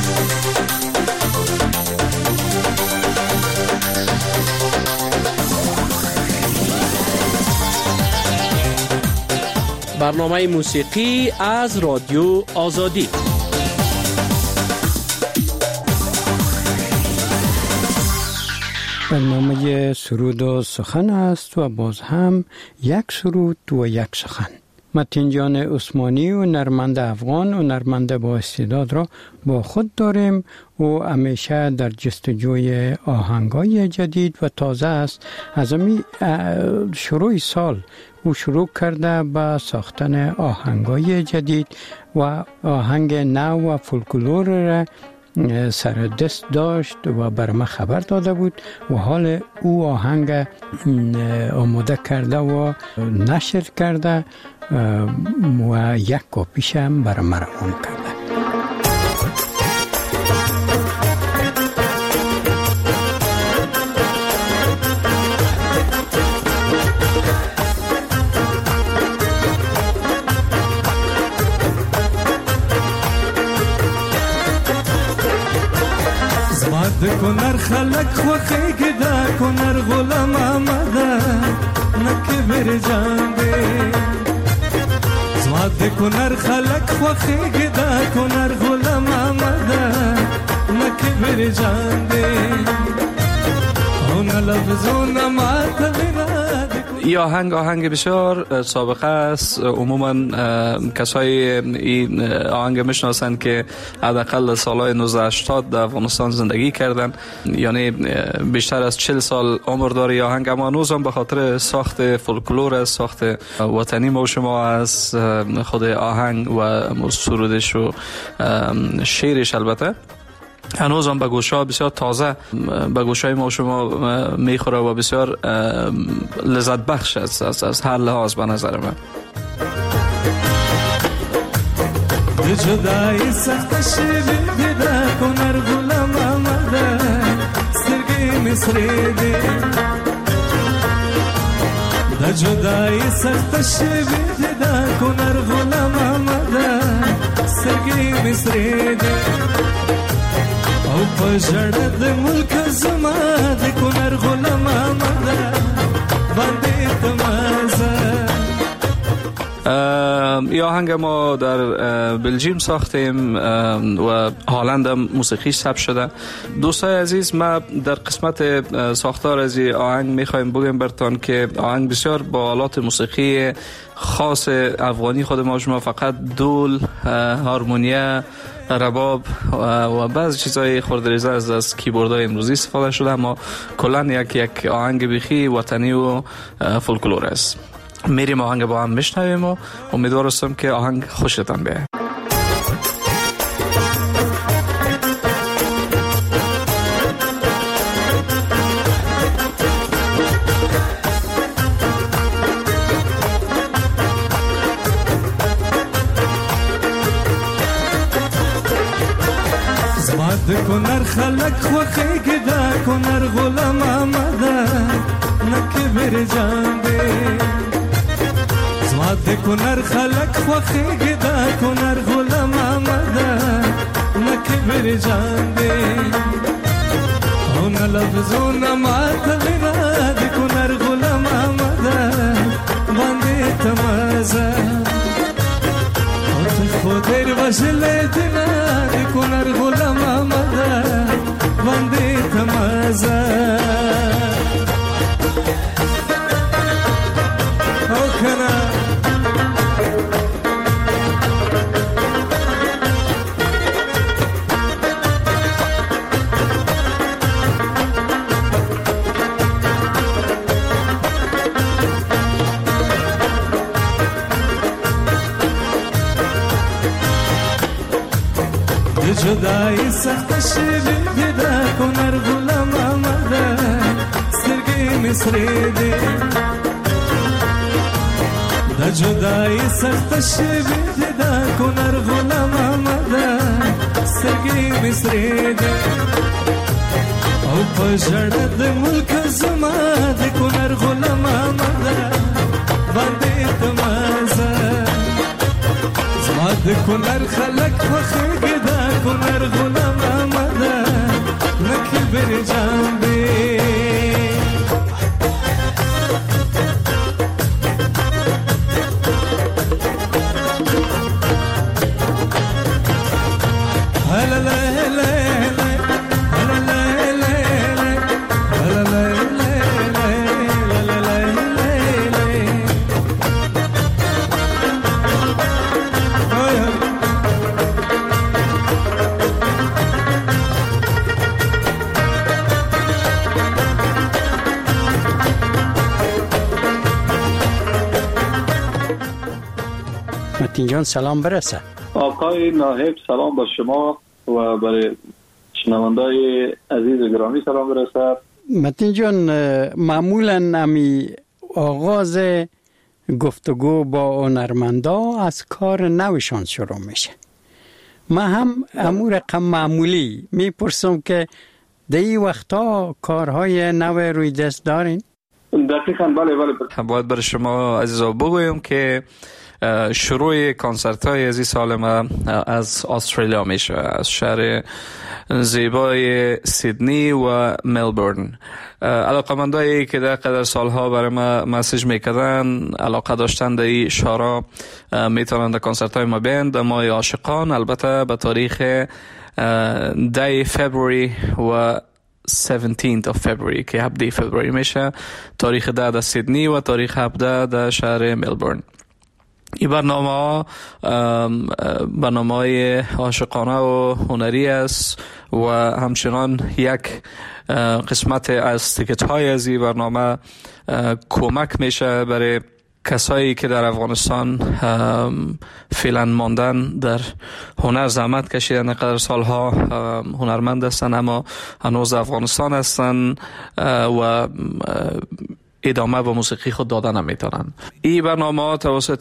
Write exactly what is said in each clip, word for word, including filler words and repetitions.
برنامه موسیقی از رادیو آزادی. برنامه سرود و سخن است و باز هم یک سرود و یک سخن. متین جان عثمانی و نرمند افغان و نرمند با استعداد را با خود داریم و همیشه در جستجوی آهنگای جدید و تازه است. از امی شروع سال او شروع کرده به ساختن آهنگای جدید و آهنگ نو و فولکلور را سر دست داشت و بر ما خبر داده بود و حال او آهنگ آماده کرده و نشر کرده و یک کاپیش هم بر ما روان کرده. د کنر خلق خوخی گدا کنر غلام آمده نکبر جان دے زواد د کنر خلق خوخی گدا کنر غلام آمده نکبر جان دے اون لفظون ما تغیرا. این آهنگ آهنگ بسیار سابقه است. عموما کسای این آهنگ میشناسن که حداقل سالهای نوزده هشتاد در افغانستان زندگی کردن، یعنی بیشتر از چهل سال عمر داره این آهنگ، اما هنوز هم به خاطر ساخت فولکلور است، ساخت وطنی ما و شما از خود آهنگ و سرودش و شعرش البته هنوز هم به گوش‌ها بسیار تازه به گوش‌های ما و شما میخوره و بسیار لذت بخش است از, از هر لحاظ به نظر من. جدای سخت شبیه ده کنر غلام آمده سترگی مصری ده ده جدای سخت شبیه ده کنر غلام آمده سترگی مصری ده او پجړه د ملک زما د کنر غلام آمده باندې تمازه. این آهنگ ما در بلژیم ساختیم و هالند هم موسیقیش ثبت شده. دوستای عزیز، ما در قسمت ساختار از این آهنگ میخوایم بگیم براتون که آهنگ بسیار با آلات موسیقی خاص افغانی خود ما شما، فقط دول، هارمونیا، رباب و بعضی چیزای خردریزه از از کیبوردهای امروزی استفاده شده، اما کلا یک یک آهنگ بیخی وطنی و فولکلور است. میریم آهنگ با هم میشنویم و امیدوار هستم که آهنگ خوشتان بیاد. د کنر خلق خوخی گدا کنر غلام آمده نکبر جان دے زواد د کنر خلق خوخی گدا کنر غلام آمده نکبر جان دے اون لفظون ما تغیرا د کنر غلام آمده باندې تمازه خودر وشله دینا د کنر غلام آمده باندې تمازه او کنا جدای سخت شبیه ده کنر غلام آمده سترگی مصری ده ده جدای سخت شبیه ده کنر غلام آمده سترگی مصری ده او پجړه د ملک زما د کنر غلام آمده باندې تمازه زما د کنر خلق خوخه کنر غلام متین جان سلام برسه. آقای ناهب سلام با شما و برای شنوندای عزیز گرامی سلام برسه. متین جان معمولا امی آغاز گفتگو با هنرمندا از کار نوشان شروع میشه. ما هم امور رقم معمولی میپرسم که در این وقتا کارهای نو روی دست دارین؟ دقیقاً بله بله. باید برای شما عزیزا بگویم که شروع کنسرت های از این سال ما از استرالیا میشه، از شهر زیبای سیدنی و ملبورن. علاقمندایی که در قدر سالها برای ما مسیج میکردن، علاقه داشتن در این شهرها، میتونن در کنسرت های ما بیند. در ماه عاشقان البته به تاریخ ده فبروری و هفدهم فبروری که هفده فبروری میشه، تاریخ ده در سیدنی و تاریخ هفده در شهر ملبورن. این برنامه ها برنامه های عاشقانه و هنری است و همچنان یک قسمت از تیکت های از این برنامه کمک میشه برای کسایی که در افغانستان فعلا ماندن، در هنر زحمت کشیدن، قدر سالها هنرمند هستن اما هنوز افغانستان هستن و ادامه و موسیقی خود دادن نمیتونن. این برنامه ها توسط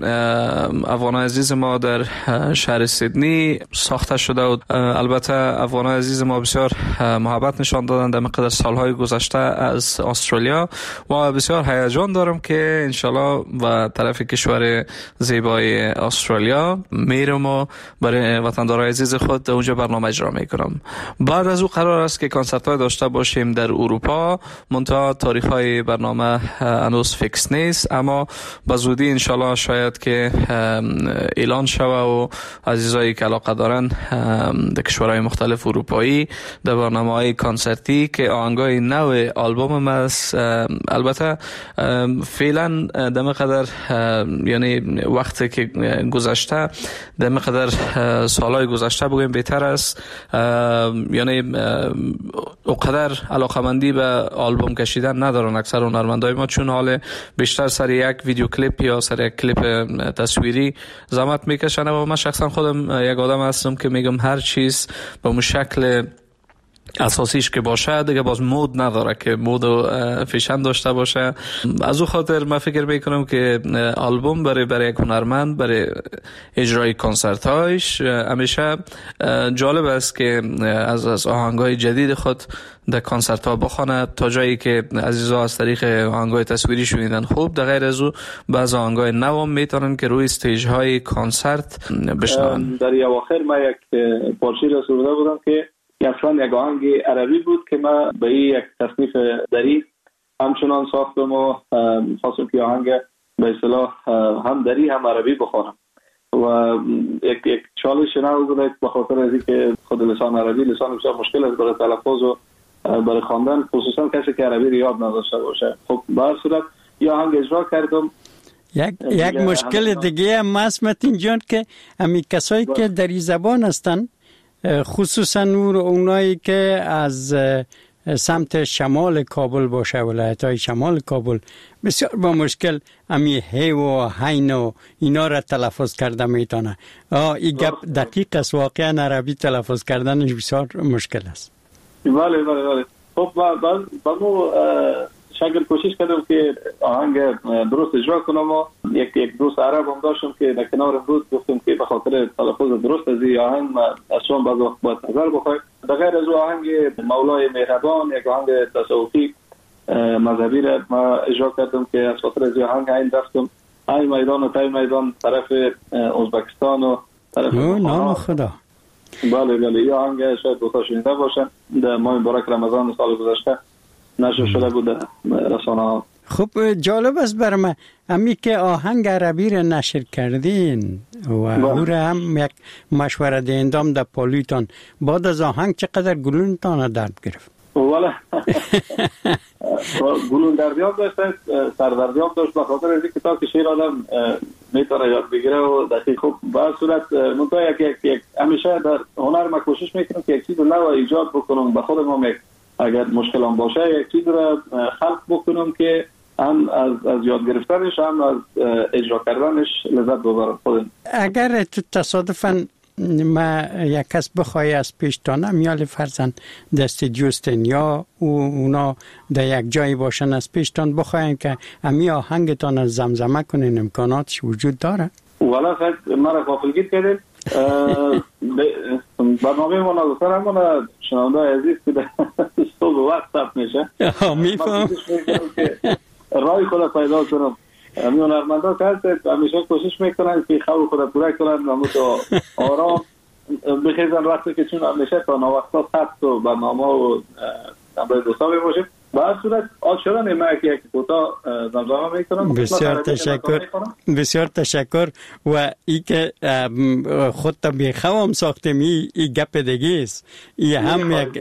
افغان عزیز ما در شهر سیدنی ساخته شده و البته افغان عزیز ما بسیار محبت نشان دادن در مقدار سالهای گذشته از استرالیا و بسیار هیجان دارم که انشالله و طرف کشور زیبای استرالیا میرم و برای وطندارای عزیز خود در اونجا برنامه اجرا میکنم. بعد از او قرار است که کنسرت های داشته باشیم در اروپا، منتها تاریخ های برنامه هنوز فیکس نیست، اما به زودی انشالله شاید که اعلان شوه و عزیزایی که علاقه دارن در کشورهای مختلف اروپایی در برنامه های کنسرتی که آهنگای نو آلبوم است. البته فعلا در مقدار یعنی وقتی که گذشته، در مقدار سالهای گذشته بگویم بهتر است، یعنی اقدر علاقمندی به آلبوم کشیدن ندارن اکثر هنرمندای ما، چون حال بیشتر سر یک ویدیو کلیپ یا سر یک کلیپ تصویری زحمت میکشن و من شخصا خودم یک آدم هستم که میگم هر چیز به اون شکل اساسیش که باشه دیگه باز مود نداره که مود و فیشن داشته باشه. از او خاطر من فکر میکنم که آلبوم برای برای یک هنرمند برای اجرای کنسرت هایش همیشه جالب است که از از آهنگای جدید خود در کنسرت ها بخونه تا جایی که عزیزا از طریق آهنگای تصویری شنیدن خوب. در غیر از او بعض آهنگای نو میتونن که روی استیج های کنسرت بشنون. در اواخر ما یک پارچه رسونده بودم که اصلا یک آهنگ عربی بود که من به این یک تصنیف دری همچنان ساختم و خواستم که آهنگ به اصطلاح هم دری هم عربی بخوانم و یک یک چالش نه بود به خاطر از اینکه خود لسان عربی لسان بسیار مشکل است برای تلفظ و برای خواندن، خصوصا کسی که عربی رو یاد نداشته باشه. خب به هر صورت یا آهنگ اجرا کردم. یک یک مشکل دیگه هم هست متین جان که امی کسایی که در این زبان هستن، خصوصا اونایی که از سمت شمال کابل باشه، ولایت های شمال کابل، بسیار با مشکل امی هی و هین و اینا را تلفظ کرده میتونه. این گپ دقیق است، واقعا عربی تلفظ کردنش بسیار مشکل است. بله بله بله. خب بعد بعدو شاید کوشش کردم که آهنگ درست اجرا کنم و یک یک دوست عرب هم داشتم که در کنار بود، گفتم که به خاطر تلفظ درست از این آهنگ اصلا بعض وقت باید نظر بخواید. در غیر از آهنگ مولای مهربان، یک آهنگ تصوفی مذهبی را ما اجرا کردم که از خاطر از آهنگ این رفتم این میدان و تای میدان طرف ازبکستان و طرف نام خدا. بله بله. این آهنگ شاید دوستا شنیده باشن، در ماه مبارک رمضان سال گذشته نشر شده بود رسانه ها. خب جالب است برای من امی که آهنگ عربی را نشر کردین و او را هم یک مشوره دهندام در پالویتان بعد از آهنگ چقدر گلونتان درد گرفت؟ والا گلون دردیاب داشت، سردردیاب داشت، به خاطر از اینکه تا که شعر آدم میتونه یاد بگیره و دقیق خوب به صورت منطقه یک یک یک همیشه در هنر ما کوشش میکنم که یک چیز نو ایجاد بکنم، به خودم هم اگر مشکل هم باشه یک چیز را خلق بکنم که هم از از یاد گرفتنش هم از اجرا کردنش لذت ببرم خودم. اگر تو تصادفاً ما یک کس بخوای از پیشتانه میال فرزن دست جوستن یا اونا در یک جایی باشن از پیشتان بخواین که امی آهنگتان از زمزمه کنین امکاناتش وجود داره؟ والا خیلی مرا غافلگیر کردید. برنامه ما نگفتن همون شنونده عزیز که در صبح وقت ثبت میشه میفهم رای خود پیدا کنم. میون ارمندا که هست همیشه کوشش میکنن که خواب خود پوره کنن و متو آرام بخیزن وقتی که چون همیشه تا نوقتا ثبت و برنامه و نمبر دوستا باشیم. با هر صورت آج شدن ما یک کوتا زمزمه میکنم. بسیار تشکر بسیار تشکر و ای که خود تا بیخوام ساختم ای, ای گپ دیگه است ای هم یک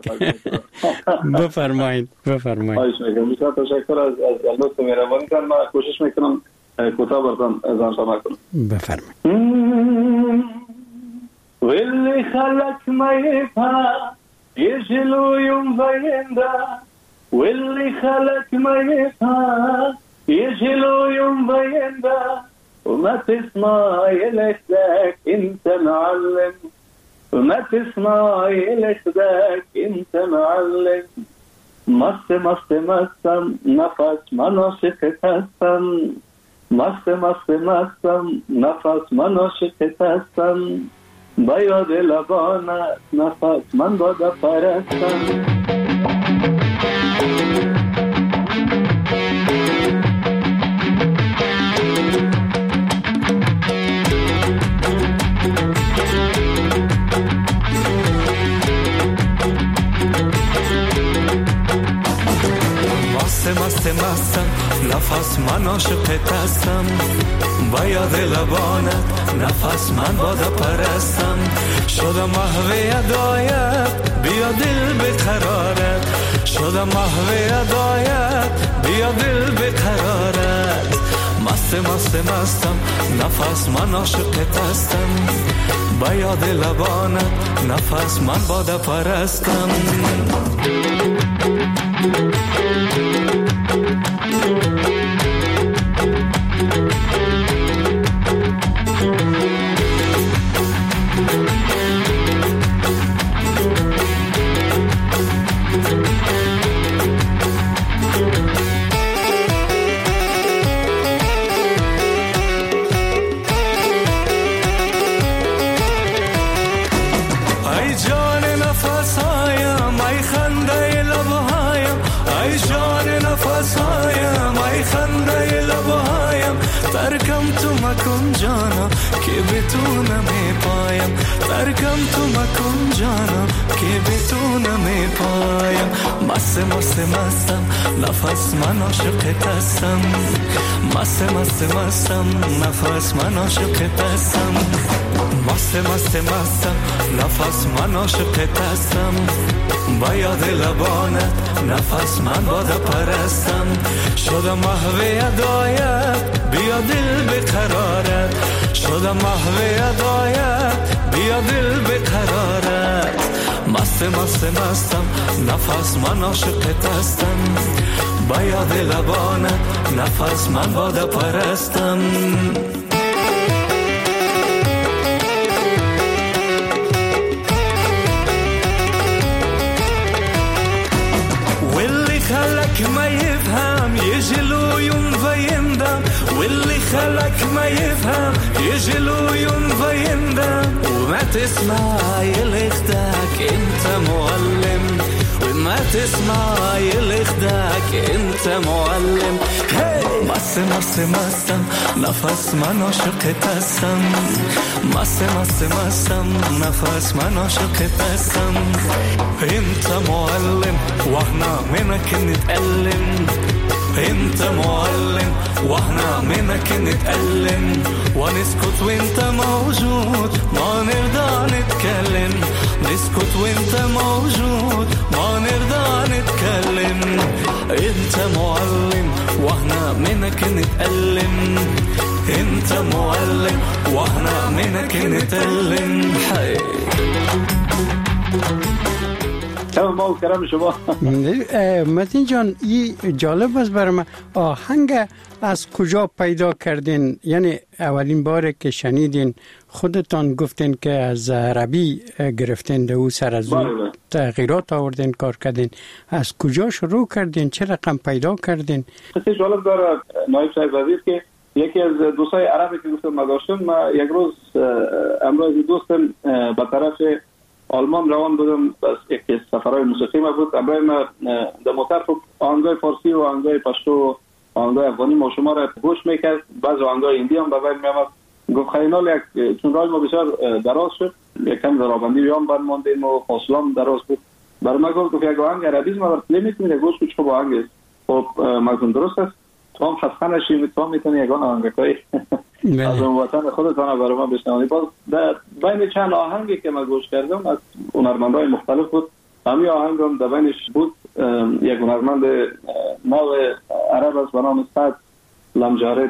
بفرمایید بفرمایید. خواهش میکنم. بسیار تشکر از از لطف مهربانی کردن. من کوشش میکنم کوتا براتون زمزمه کنم. بفرمایید. واللي خلق ما يفهم يجلو يوم بيندا واللي خلق ما يفهم يجلو يوم بيندا وما تسمع يلكدك انت معلم وما تسمع يلكدك انت معلم مست مست مستم نفس مناشق تستم مست مست مستم نفس مناشق تستم بیاد لبانت نفس من بادا پرستم مست مست مستم نفس من عاشقت هستم با یاد لبانت نفس من بادا پرستم شدم محو ادایت بیا دل بقرارت شدم محو ادایت بیا دل بقرارت مست مست مستم نفس من عاشقت هستم با یاد لبانت نفس من بادا پرستم ترکم تو مکن جانا که بتونم پایم ترکم تو مکن جانا که بتونم پایم مست مست مستم نفس من عاشقت هستم مست مست مستم نفس من عاشقت هستم مست مست مستم نفس من عاشقت هستم با یاد لبانت نفس من بادا پرستم شدم محو ادایت بیا دل بقرارت شدم محو ادایت بیا دل بقرارت مست مست مستم نفس من عاشقت هستم با یاد لبانت نفس من بادا پرستم خلق ما يفهم يجلو يوم فيندم واللي خلق ما يفهم يجلو يوم فيندم وما تسمع يلخدك انت معلم وما تسمع يلخدك انت معلم مست مست مستم نفس من عاشقت هستم مست مست مستم نفس من عاشقت هستم انت معلم واحنا منك نتألم انت معلم واحنا منك نتألم ونسكت وانت موجود ما نرضى نتكلم نسكت وانت موجود ما نرضى نتكلم انت معلم واحنا منك نتألم انت معلم واحنا منك نتألم حي تمام ما کرم شما. متین جان این جالب است برای من. آهنگ از کجا پیدا کردین؟ یعنی اولین بار که شنیدین خودتان گفتین که از عربی گرفتین دو سر از اون تغییرات آوردین کار کردین. از کجا شروع کردین؟ چه رقم پیدا کردین؟ خیلی جالب داره نایب صاحب وزیر که یکی از دوستای عربی که گفتم ما داشتم ما یک روز امروز دوستم به طرف آلمان روان بودم بس یک سفرهای موسیقی ما بود امروز ما در موتر آهنگای فارسی و آهنگای پشتو و آهنگای افغانی ما شما را گوش میکرد بعض آهنگای هندی هم به وای میامد گفت خیلی یک چون راه ما بسیار دراز شد یکم درابندی بیام بر ماندیم و فاصله هم دراز بود برای ما گفت یک آهنگ عربی ما را نمیتونید گوش کنید چه آهنگ است خب مازون درست است تو هم خسته نشید تو هم میتونی یگان آهنگای از اون وطن خودتان برای ما بشنوید. باز در بین چند آهنگی که من گوش کردم از هنرمندای مختلف بود همین آهنگ هم در بینش بود یک هنرمند نو عرب است به نام سعد لمجارد.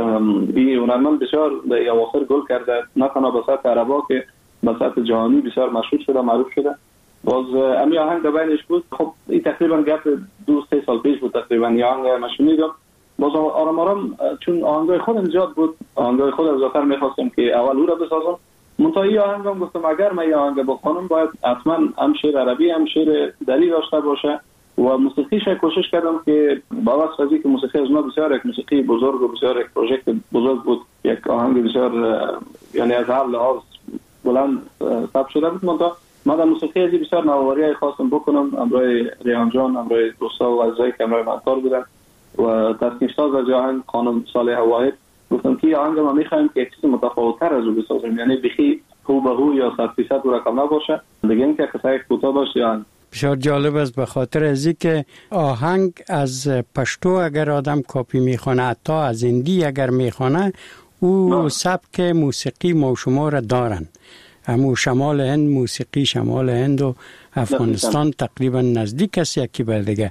این هنرمند بسیار در اواخر گل کرده نه تنها به سطح عربا که به سطح جهانی بسیار مشهور شده معروف شده. باز همین آهنگ در بینش بود. خب این تقریبا گپ دو سه سال پیش بود تقریبا این آهنگ من شنیدم. باز آرام آرام چون آهنگای خودم زیاد بود آهنگای خودم زیادتر میخواستم که اول او را بسازم منتهی آهنگم گفتم اگر من این آهنگ بخونم باید حتما هم شعر عربی هم شعر دری داشته باشه و موسیقیش کوشش کردم که با واسه فضی که موسیقی از ما بسیار یک موسیقی بزرگ و بسیار یک پروژکت بزرگ بود یک آهنگ بسیار یعنی از هر لحاظ بلند ثبت شده بود منتها من در موسیقی ازی بسیار نوآوری خواستم بکنم امروی ریحان جان امروی دوستا و عزیزایی که امروی منطور بودن و تصنیف ساز از آهنگ خانم صالح واحد گفتم که آهنگ ما میخوایم که چیز متفاوت‌تر از او بسازیم یعنی بخی هو به هو یا صد درصد او رقم نباشه دیگه اینکه قصه کوتاه باشه. آهنگ بسیار جالب است به خاطر از اینکه آهنگ از پشتو اگر آدم کاپی میخونه حتی از هندی اگر میخونه او سبک موسیقی ما شما را دارن. همو شمال هند موسیقی شمال هند و افغانستان تقریبا نزدیک است یکی بر دیگه.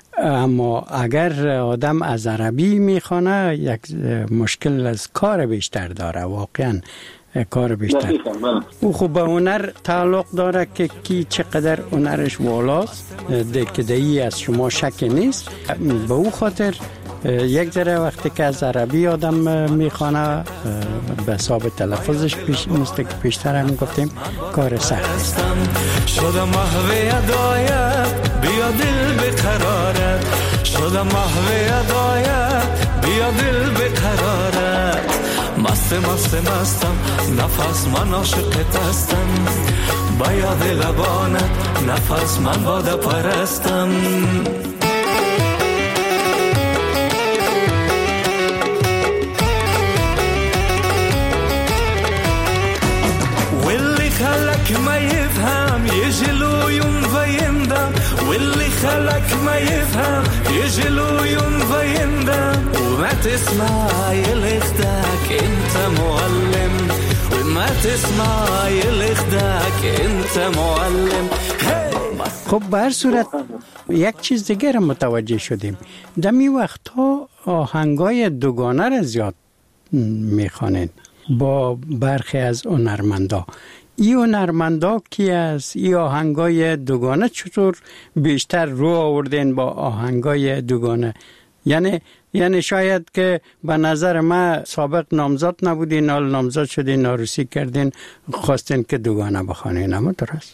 اما اگر آدم از عربی میخونه یک مشکل از کار بیشتر داره واقعا کار بیشتر. او خب به هنر تعلق داره که کی چقدر هنرش والاست دکدهی از شما شک نیست. به او خاطر یک ذره وقتی که از عربی آدم میخوانه به حساب تلفظش پیش مثل که پیشتر هم گفتیم کار سخت شدم محو ادایت بیا دل بقرارت شدم محو ادایت بیا دل بقرارت مست مست مستم نفس من عاشقت هستم با یاد لبانت نفس من باده پرستم خلق ما يفهم يجلو يوم فيندم واللي خلق ما يفهم يجلو يوم فيندم وما تسمع يلخدك انت معلم وما تسمع يلخدك انت معلم. خب به هر صورت یک چیز دیگر متوجه شدیم دمی وقتها آهنگای دوگانه را زیاد میخوانین با برخی از هنرمندا. ای هنرمندا کی است؟ ای آهنگای دوگانه چطور بیشتر رو آوردین با آهنگای دوگانه؟ یعنی یعنی شاید که به نظر من سابق نامزد نبودین حال نامزد شدین عروسی کردین خواستین که دوگانه بخوانین اما درست؟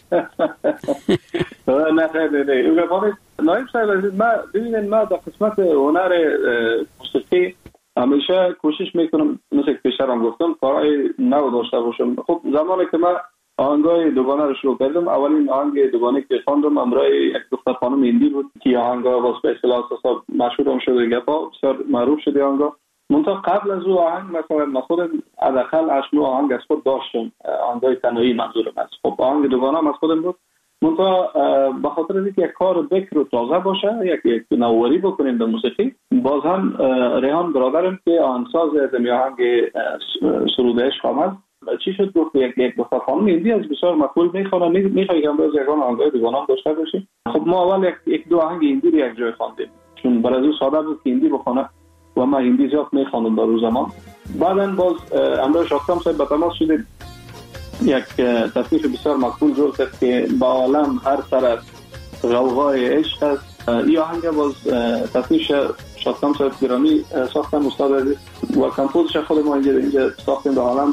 نه خیلی نه نایب صاحب ما ببینید ما در قسمت هنر موسیقی همیشه کوشش میکنم مثل که پیشتر هم گفتم کارهای نو داشته باشم. خب زمانی که من آهنگای دوگانه رو شروع کردم اولین آهنگ دوگانه که خواندم امرای یک دختر خانم هندی بود که آهنگا واسه به اصطلاح اساسا مشهور هم شده گپا بسیار معروف شده آهنگا. منتها قبل از او آهنگ مثلا من خودم حداقل هشت آهنگ از خود داشتم آهنگای تنهایی منظورم است. خب آهنگ دوگانه از خودم بود منتها به خاطر اینکه یک کار بکر و تازه باشه، یک یک نوآوری بکنیم در موسیقی، باز هم ریحان برادرم که آهنگساز از آهنگ سرود عشق آمد، چی شد گفت یک یک دختر خانم هندی از بسیار مقبول میخوانه، میخوای که امروز یگان آهنگای دیگانه داشته باشیم. خب ما اول یک یک دو آهنگ هندی رو یک جای خواندیم، چون برای او ساده بود که هندی بخونه و ما هندی زیاد میخواندم در روز زمان. بعداً باز امروز شاکتم صاحب به تماس شدیم، یک تصنیف بسیار مقبول جور کرد که با عالم هر طرف غوغای عشق است. این آهنگ باز تصنیف شاکتم صاحب گرامی ساختم استاد عزیز و کمپوزش خود ما اینجا اینجا ساختیم به عالم.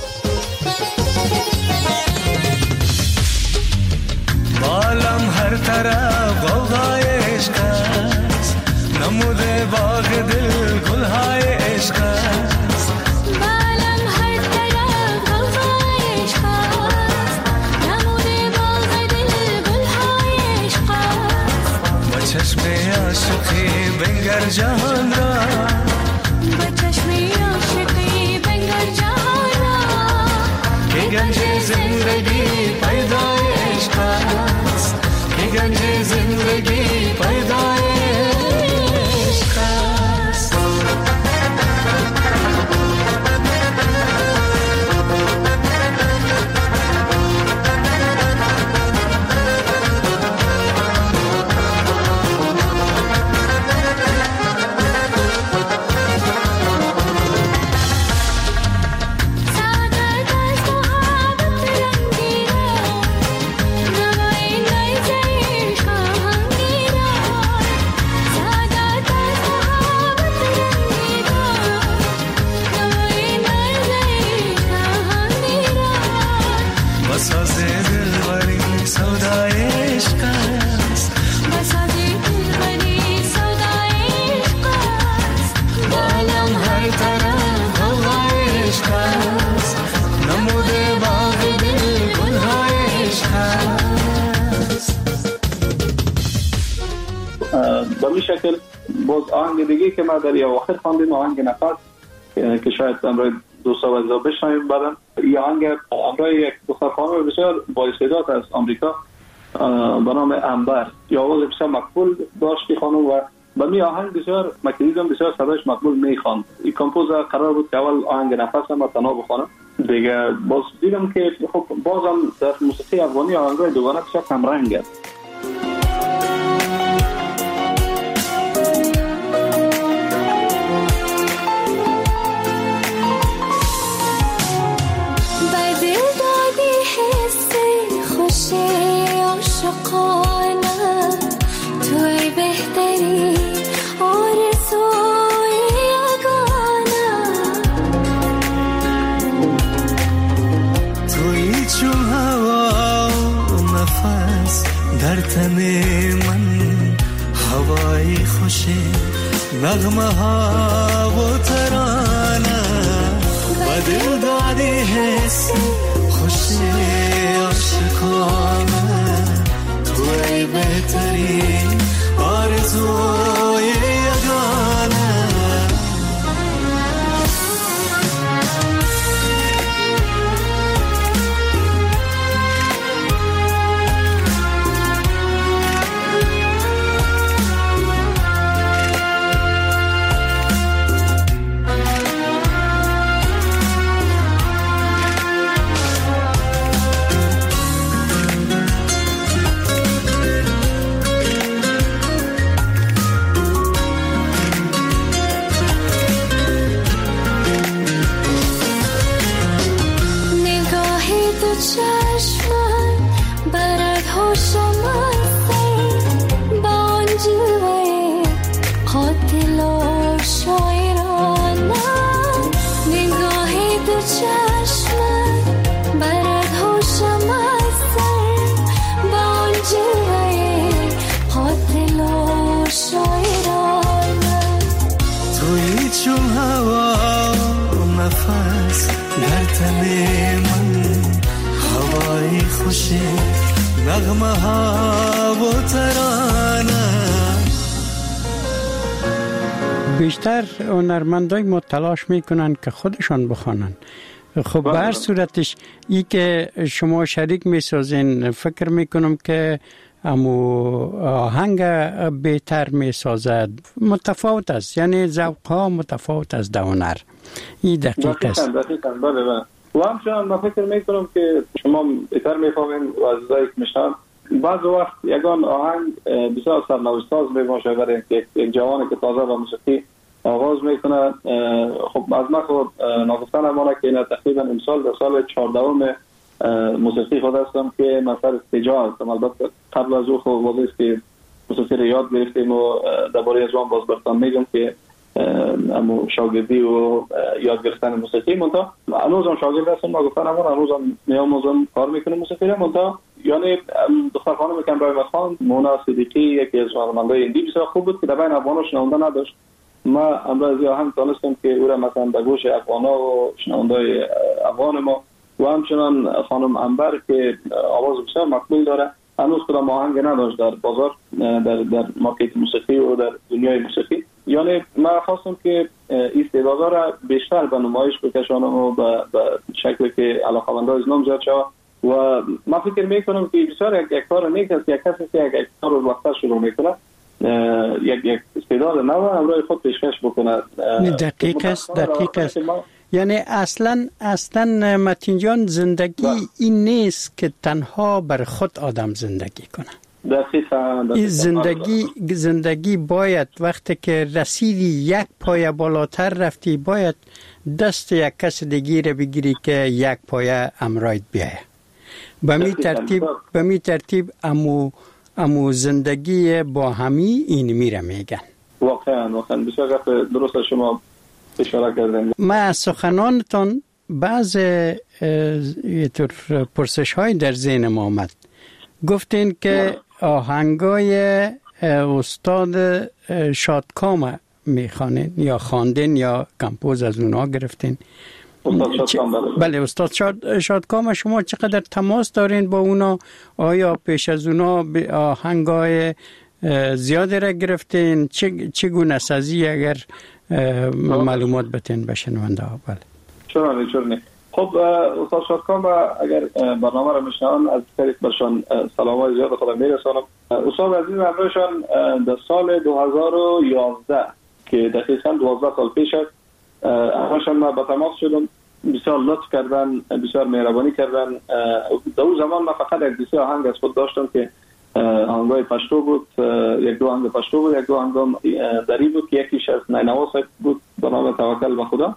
عالم هر طرف غوغای عشق است، نموده باغ دل گلهای عشق است. عالم هر طرف غوغای عشق است، نموده باغ دل گلهای عشق است. با چشم عاشقی بنگر جهان را، با چشم عاشقی بنگر جهان را، که گنج زندگی پیدای عشق است، که گنج زندگی پیدای عشق است. به می شکل باز آهنگ دیگه که ما در یه وقت خواندیم، آهنگ نفس که شاید امروز دوستا وزا بشنویم بعدم. این آهنگ امروز یک دختر خانم بسیار با استعداد از آمریکا به نام انبر، یا آواز بسیار مقبول داشتی خانم و به می آهنگ بسیار مکریدم بسیار صداش مقبول میخواند. این کمپوزر قرار بود که اول آهنگ نفس هم تنها بخوانم دیگه، باز دیدم که خب بازم در موسیقی افغانی آهنگای دوگانه بسیار کم رنگ است. در تن من هوای خوش نغمه ها و ترانه، و دل دادی حس خوش عاشقانه، توی بهترین آرزوی یگانه. نغمه ها و ترانه. بیشتر هنرمندای ما تلاش میکنن که خودشان بخوانن، خب به هر صورتش ای که شما شریک میسازین فکر میکنم که امو آهنگ بهتر میسازد. متفاوت است، یعنی ذوق ها متفاوت است در هنر. این دقیق است. دقیقاً بله بله. و همچنان من فکر میکنم که شما بهتر میفهمین و عزیزایی که میشنن بعض وقت یگان آهنگ بسیار سرنوشت‌ساز میباشه برای یک جوانی که تازه با موسیقی آغاز میکنه. خب از من خود ناگفتن امانه که این تقریبا امسال در سال چهاردهم موسیقی خود هستم که من سر استجاع هستم. البته قبل از او خب واضح که موسیقی رو یاد گرفتیم و درباره از وان باز برتان میگم که امو شاگردی و یاد گرفتن موسیقی منتها هنوزم شاگرد هستم. ناگفتن امانه هنوزم میاموزم کار میکنم موسیقی رو. منتها یعنی دختر خانم کمرای مخان مونا صدیقی یکی از هنرمندای هندی بسیار خوب بود که در بین افغانا شنونده نداشت. ما امروز آهنگ دانستم که او را مثلا به گوش افغانا و شنوندای افغان ما و همچنان خانم انبر که آواز بسیار مقبول داره هنوز کدام آهنگ نداشت در بازار، در در مارکت موسیقی و در دنیای موسیقی. یعنی من خواستم که استعدادها را بیشتر به نمایش بکشانم و به شکلی که علاقه‌مندان از نام زیاد شود. و من فکر میکنم که بسیار یک, یک کار نیک است، یک کسی که یک, یک کار رو وقتا شروع میکنه یک یک استعداد نو امروز خود پیشکش بکنه. دقیق است، دقیق است. یعنی اصلا اصلا متین جان زندگی با. این نیست که تنها بر خود آدم زندگی کنه. دقیقاً. این زندگی زندگی باید وقتی که رسیدی یک پایه بالاتر رفتی باید دست یک کس دیگه رو بگیری که یک پایه امراید بیایه. به می ترتیب به می ترتیب امو امو زندگی با همی این میره میگن. واقعا واقعا بسیار گفت درست شما اشاره کردین. ما سخنانتان بعض یه طور پرسش های در ذهن ما آمد. گفتین که آهنگای استاد شادکام میخوانین یا خواندین یا کمپوز از اونا گرفتین. استاد شادکام بله استاد شاد شادکام شما چقدر تماس دارین با اونا؟ آیا پیش از اونا آهنگای زیاده را گرفتین؟ چگونه سازی اگر معلومات بتین بشنونده ها؟ بله چرا چرا خب استاد شادکام اگر برنامه را میشنون از طریق برشان سلامای زیاد خودم میرسانم. استاد عزیز همراهشان در سال دو هزار و یازده که دقیقاً دوازده سال پیش است همراهشان ما با تماس شدم. بسیار لطف کردن، بسیار مهربانی کردن. در اون زمان من فقط یک دیسی آهنگ از خود داشتم که آهنگای پشتو بود، یک دو آهنگ پشتو بود، یک دو آهنگ دری بود که یکیش از نینوا بود به نام توکل به خدا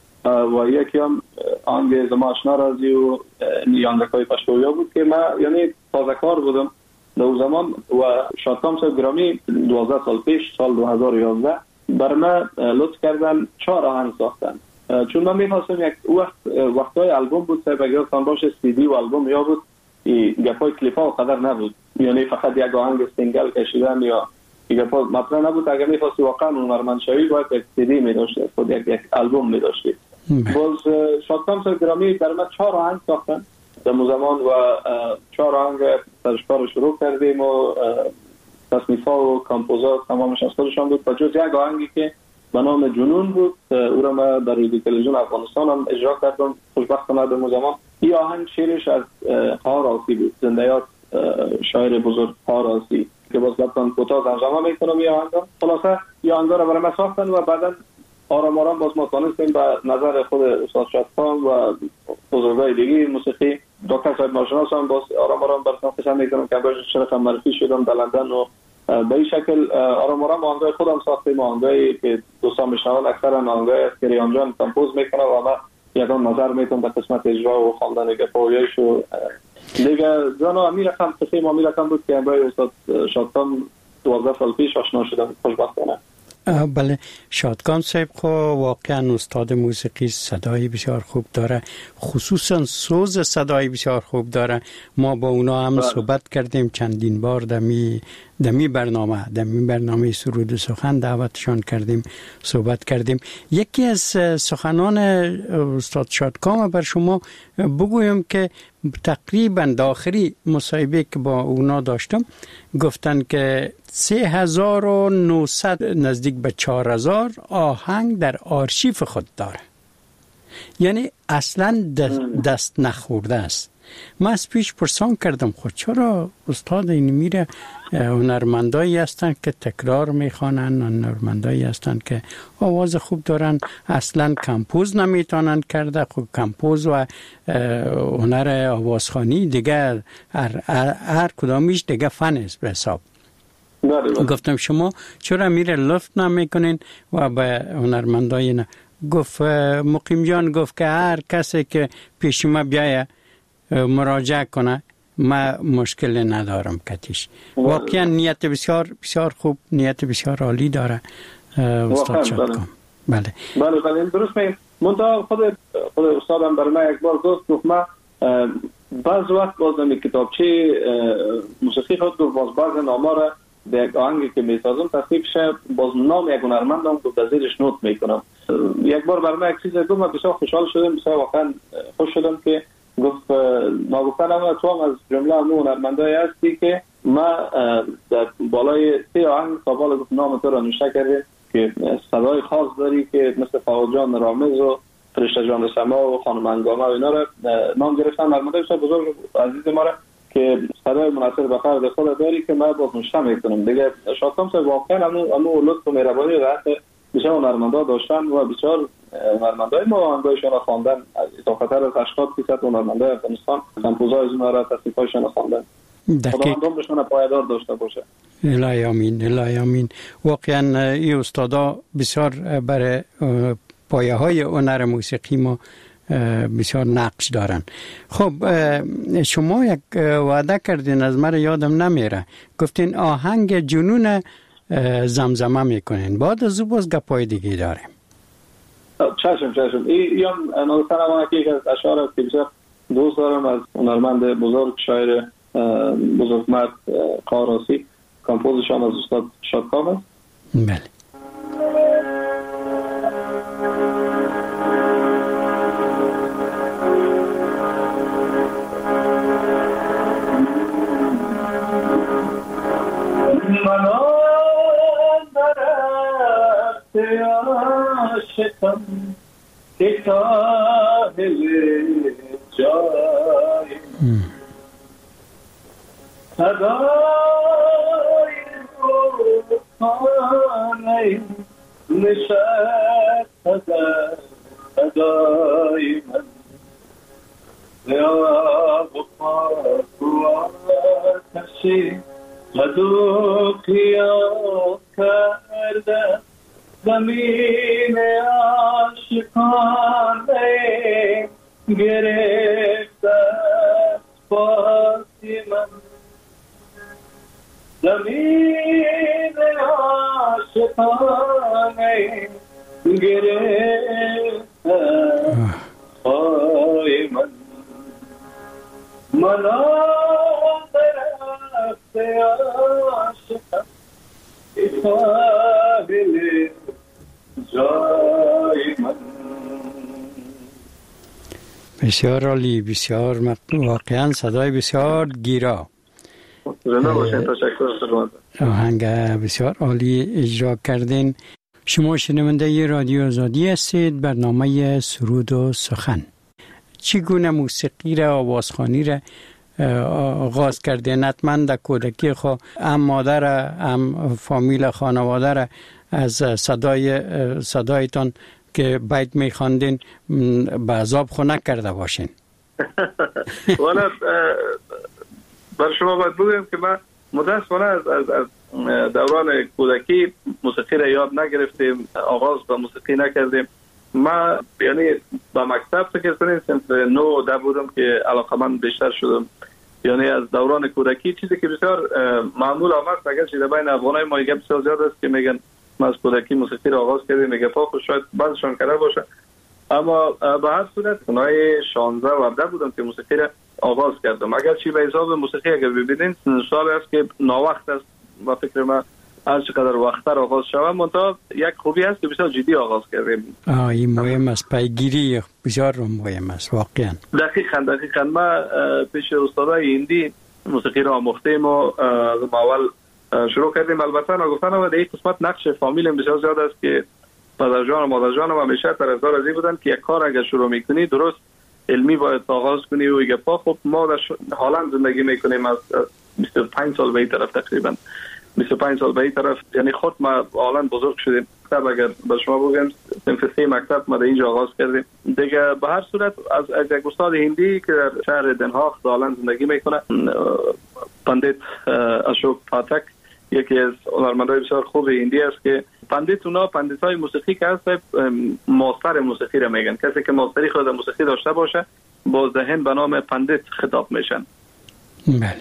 و یکی هم آهنگ زما آشنا رازی و آهنگای پشتویا بود که من یعنی تازه کار بودم در اون زمان. و شادکام صاحب گرامی دوازده سال پیش سال دو هزار و یازده بر من لطف کردن چهار آهنگ ساختن. چون من می‌خواستم یک وقت وقتای آلبوم بود صاحب اگر تان باشه سی دی و آلبوم یا بود گپای کلیپ‌ها قدر نبود، یعنی فقط یک آهنگ سینگل کشیدن یا گپا مطرح نبود. اگر می‌خواستی واقعا هنرمند شوی باید یک سی دی می‌داشتی، خود یک یک آلبوم می‌داشتی. باز شادکام صاحب گرامی در من چهار آهنگ ساختن در زمان و چهار آهنگ سرشکار رو شروع کردیم و تصنیف‌ها و کامپوزات تمامش از خودشان بود و جز یک آهنگی که به نام جنون بود او را من در رادیو تلویزیون افغانستان هم اجرا کردم. خوشبختانه در زمان این آهنگ شعرش از قهار آسی بود، زنده‌یات شاعر بزرگ قهار آسی که باز لطفاً کوتاه ترجمه میکنم این آهنگ. خلاصه این آهنگ را برای من ساختن و بعداً آرام آرام باز ما تانستیم به نظر خود استاد شادکام و بزرگای دیگه موسیقی دکتر صاحب ناشناس هم باز آرام آرام برسان خشم میکنم که باید شرف معرفی شدم در لندن و به این شکل آرام آرام آهنگای خودم ساختیم. آهنگایی که دوستان میشنون اکثرا آهنگای از کریان جان کمپوز میکنه و من یکان نظر میتونم به قسمت اجرا و خواندن گپایش و دیگه جانا امیر رقم تخیم امیر رقم بود که با استاد شادکام دوازده سال پیش آشنا شدم خوشبختانه. بله شادکام صاحب خو واقعا استاد موسیقی صدای بسیار خوب داره، خصوصا سوز صدای بسیار خوب داره. ما با اونا هم صحبت کردیم چندین بار دمی دمی برنامه دمی برنامه سرود و سخن دعوتشان کردیم صحبت کردیم. یکی از سخنان استاد شادکام بر شما بگویم که تقریبا داخلی مصاحبه که با اونا داشتم گفتن که سه هزار و نهصد نزدیک به چهار هزار آهنگ در آرشیف خود داره. یعنی اصلا دست, دست نخورده است. من از پیش پرسان کردم خود چرا استاد این میره هنرمندایی هستند که تکرار میخوانن، هنرمندایی هستند که آواز خوب دارن، اصلا کمپوز نمیتونن کرده. خب کمپوز و هنر آوازخوانی دیگه هر, هر, هر کدامیش دیگه فن است به حساب. گفتم شما چرا میره لفت نمیکنین و به هنرمندای نه؟ گفت مقیم جان گفت که هر کسی که پیش ما بیایه مراجعه کنه ما مشکل ندارم کتیش. واقعا نیت بسیار بسیار خوب، نیت بسیار عالی داره استاد شادکام. بله بله بله درست میگم. منتها خود خود استادم برای من یک بار گفت گفت من بعض وقت باز نمی کتابچه موسیقی خود گفت باز بعض نامه را به یک آهنگی که میسازم تصدیق شه باز نام یک هنرمندم گفت از زیرش نوت میکنم. یک بار برای من یک چیز گفت من بسیار خوشحال شدم، بسیار واقعا خوش شدم که گفت ما گفتن اما تو هم از جمله همون هنرمندایی هستی که ما در بالای سه آهنگ سابال گفت نام تو را نوشته کردیم که صدای خاص داری که مثل فاول جان رامز و فرشته جان سما و خانم انگامه و اینا را نام گرفتن. هنرمندای بسیار بزرگ عزیز ما را که صدای مناسب به فرد خود داری که من باز نوشته میکنم دیگه. شادکام صاحب واقعا همون همون لطف و مهربانی را بسیار هنرمندا داشتن و بسیار هنرمندای ما آهنگایشون را خواندن. اضافتر از هشتاد فیصد هنرمندای افغانستان کمپوزای از اونها را تصنیفایشون خواندن. خداوند عمرشون پایدار داشته باشه. الهی آمین، الهی آمین. واقعا این استادا بسیار برای پایه های هنر موسیقی ما بسیار نقش دارن. خب شما یک وعده کردین از من یادم نمیره، گفتین آهنگ جنون زمزمه میکنین. بعد از او باز گپای دیگه داریم. چشم چشم. این یا نوستن اما که یک از اشعار است که بسیار دوست دارم از هنرمند بزرگ شاعر بزرگ مرد قاراسی، کمپوزشان از استاد شادکام است. بله. عاشقم که کاهل جای صدای روحانه نشد صدای من یا بخاک و آتشی مدو قیام کرده زمین عاشقانه گرفته پاسی من. زمین عاشقانه گرفته پای من. منا درخت عاشقم قابل جای من. بسیار عالی، بسیار واقعا صدای بسیار گیرا. آهنگ بسیار عالی اجرا کردین. شما شنونده رادیو آزادی هستید، برنامه سرود و سخن. چگونه موسیقی را، آوازخوانی را آغاز کردین؟ حتما در کودکی خود هم مادر هم فامیل خانواده را از صدای صدایتان که بیت میخواندین به عذاب خو نکرده باشین؟ والا بر شما باید بگویم که من متاسفانه از از از دوران کودکی موسیقی را یاد نگرفتیم، آغاز به موسیقی نکردیم. من یعنی با مکتب فکر کنید صنف نو ده بودم که علاقمند بیشتر شدم. یعنی از دوران کودکی چیزی که بسیار معمول آمد، اگر چیز بین افغانای ما گپ بسیار زیاد است که میگن ما از کودکی موسیقی را آغاز کردیم، میگه پا خود شاید بعضشان کرده باشه، اما به هر صورت اونای شانزده و هفده بودم که موسیقی را آغاز کردم. اگر چی به حساب موسیقی اگر ببینید سال است که ناوقت است و فکر من هر چقدر وقتر آغاز شوم، منتها یک خوبی هست که بسیار جدی آغاز کردیم. آه این مهم است، پیگیری بسیار مهم است واقعا. دقیقاً دقیقاً ما پیش استادای هندی موسیقی را آموختیم و از اول شروع کردیم. البته نگفتن و در این قسمت نقش فامیل بسیار زیاد است که پدر جان و مادر جانم همیشه طرفدار از این بودن که یک کار اگر شروع میکنی درست علمی باید آغاز کنی و یک پا. خب ما در هلند زندگی میکنیم از بیست و پنج سال به این طرف، تقریبا بیست و پنج سال به این طرف، یعنی خود ما هلند بزرگ شدیم. مکتب اگر به شما بگم صنف سه مکتب ما در اینجا آغاز کردیم دیگه. به هر صورت از از یک استاد هندی که در شهر دنهاغ هلند زندگی میکنه، پندیت اشوک پاتک، یکی از هنرمندای بسیار خوب هندی است که پندیت اونا پندیتای موسیقی که هست ماستر موسیقی را میگن. کسی که ماستری خود موسیقی داشته باشه با ذهن به نام پندیت خطاب میشن. بله.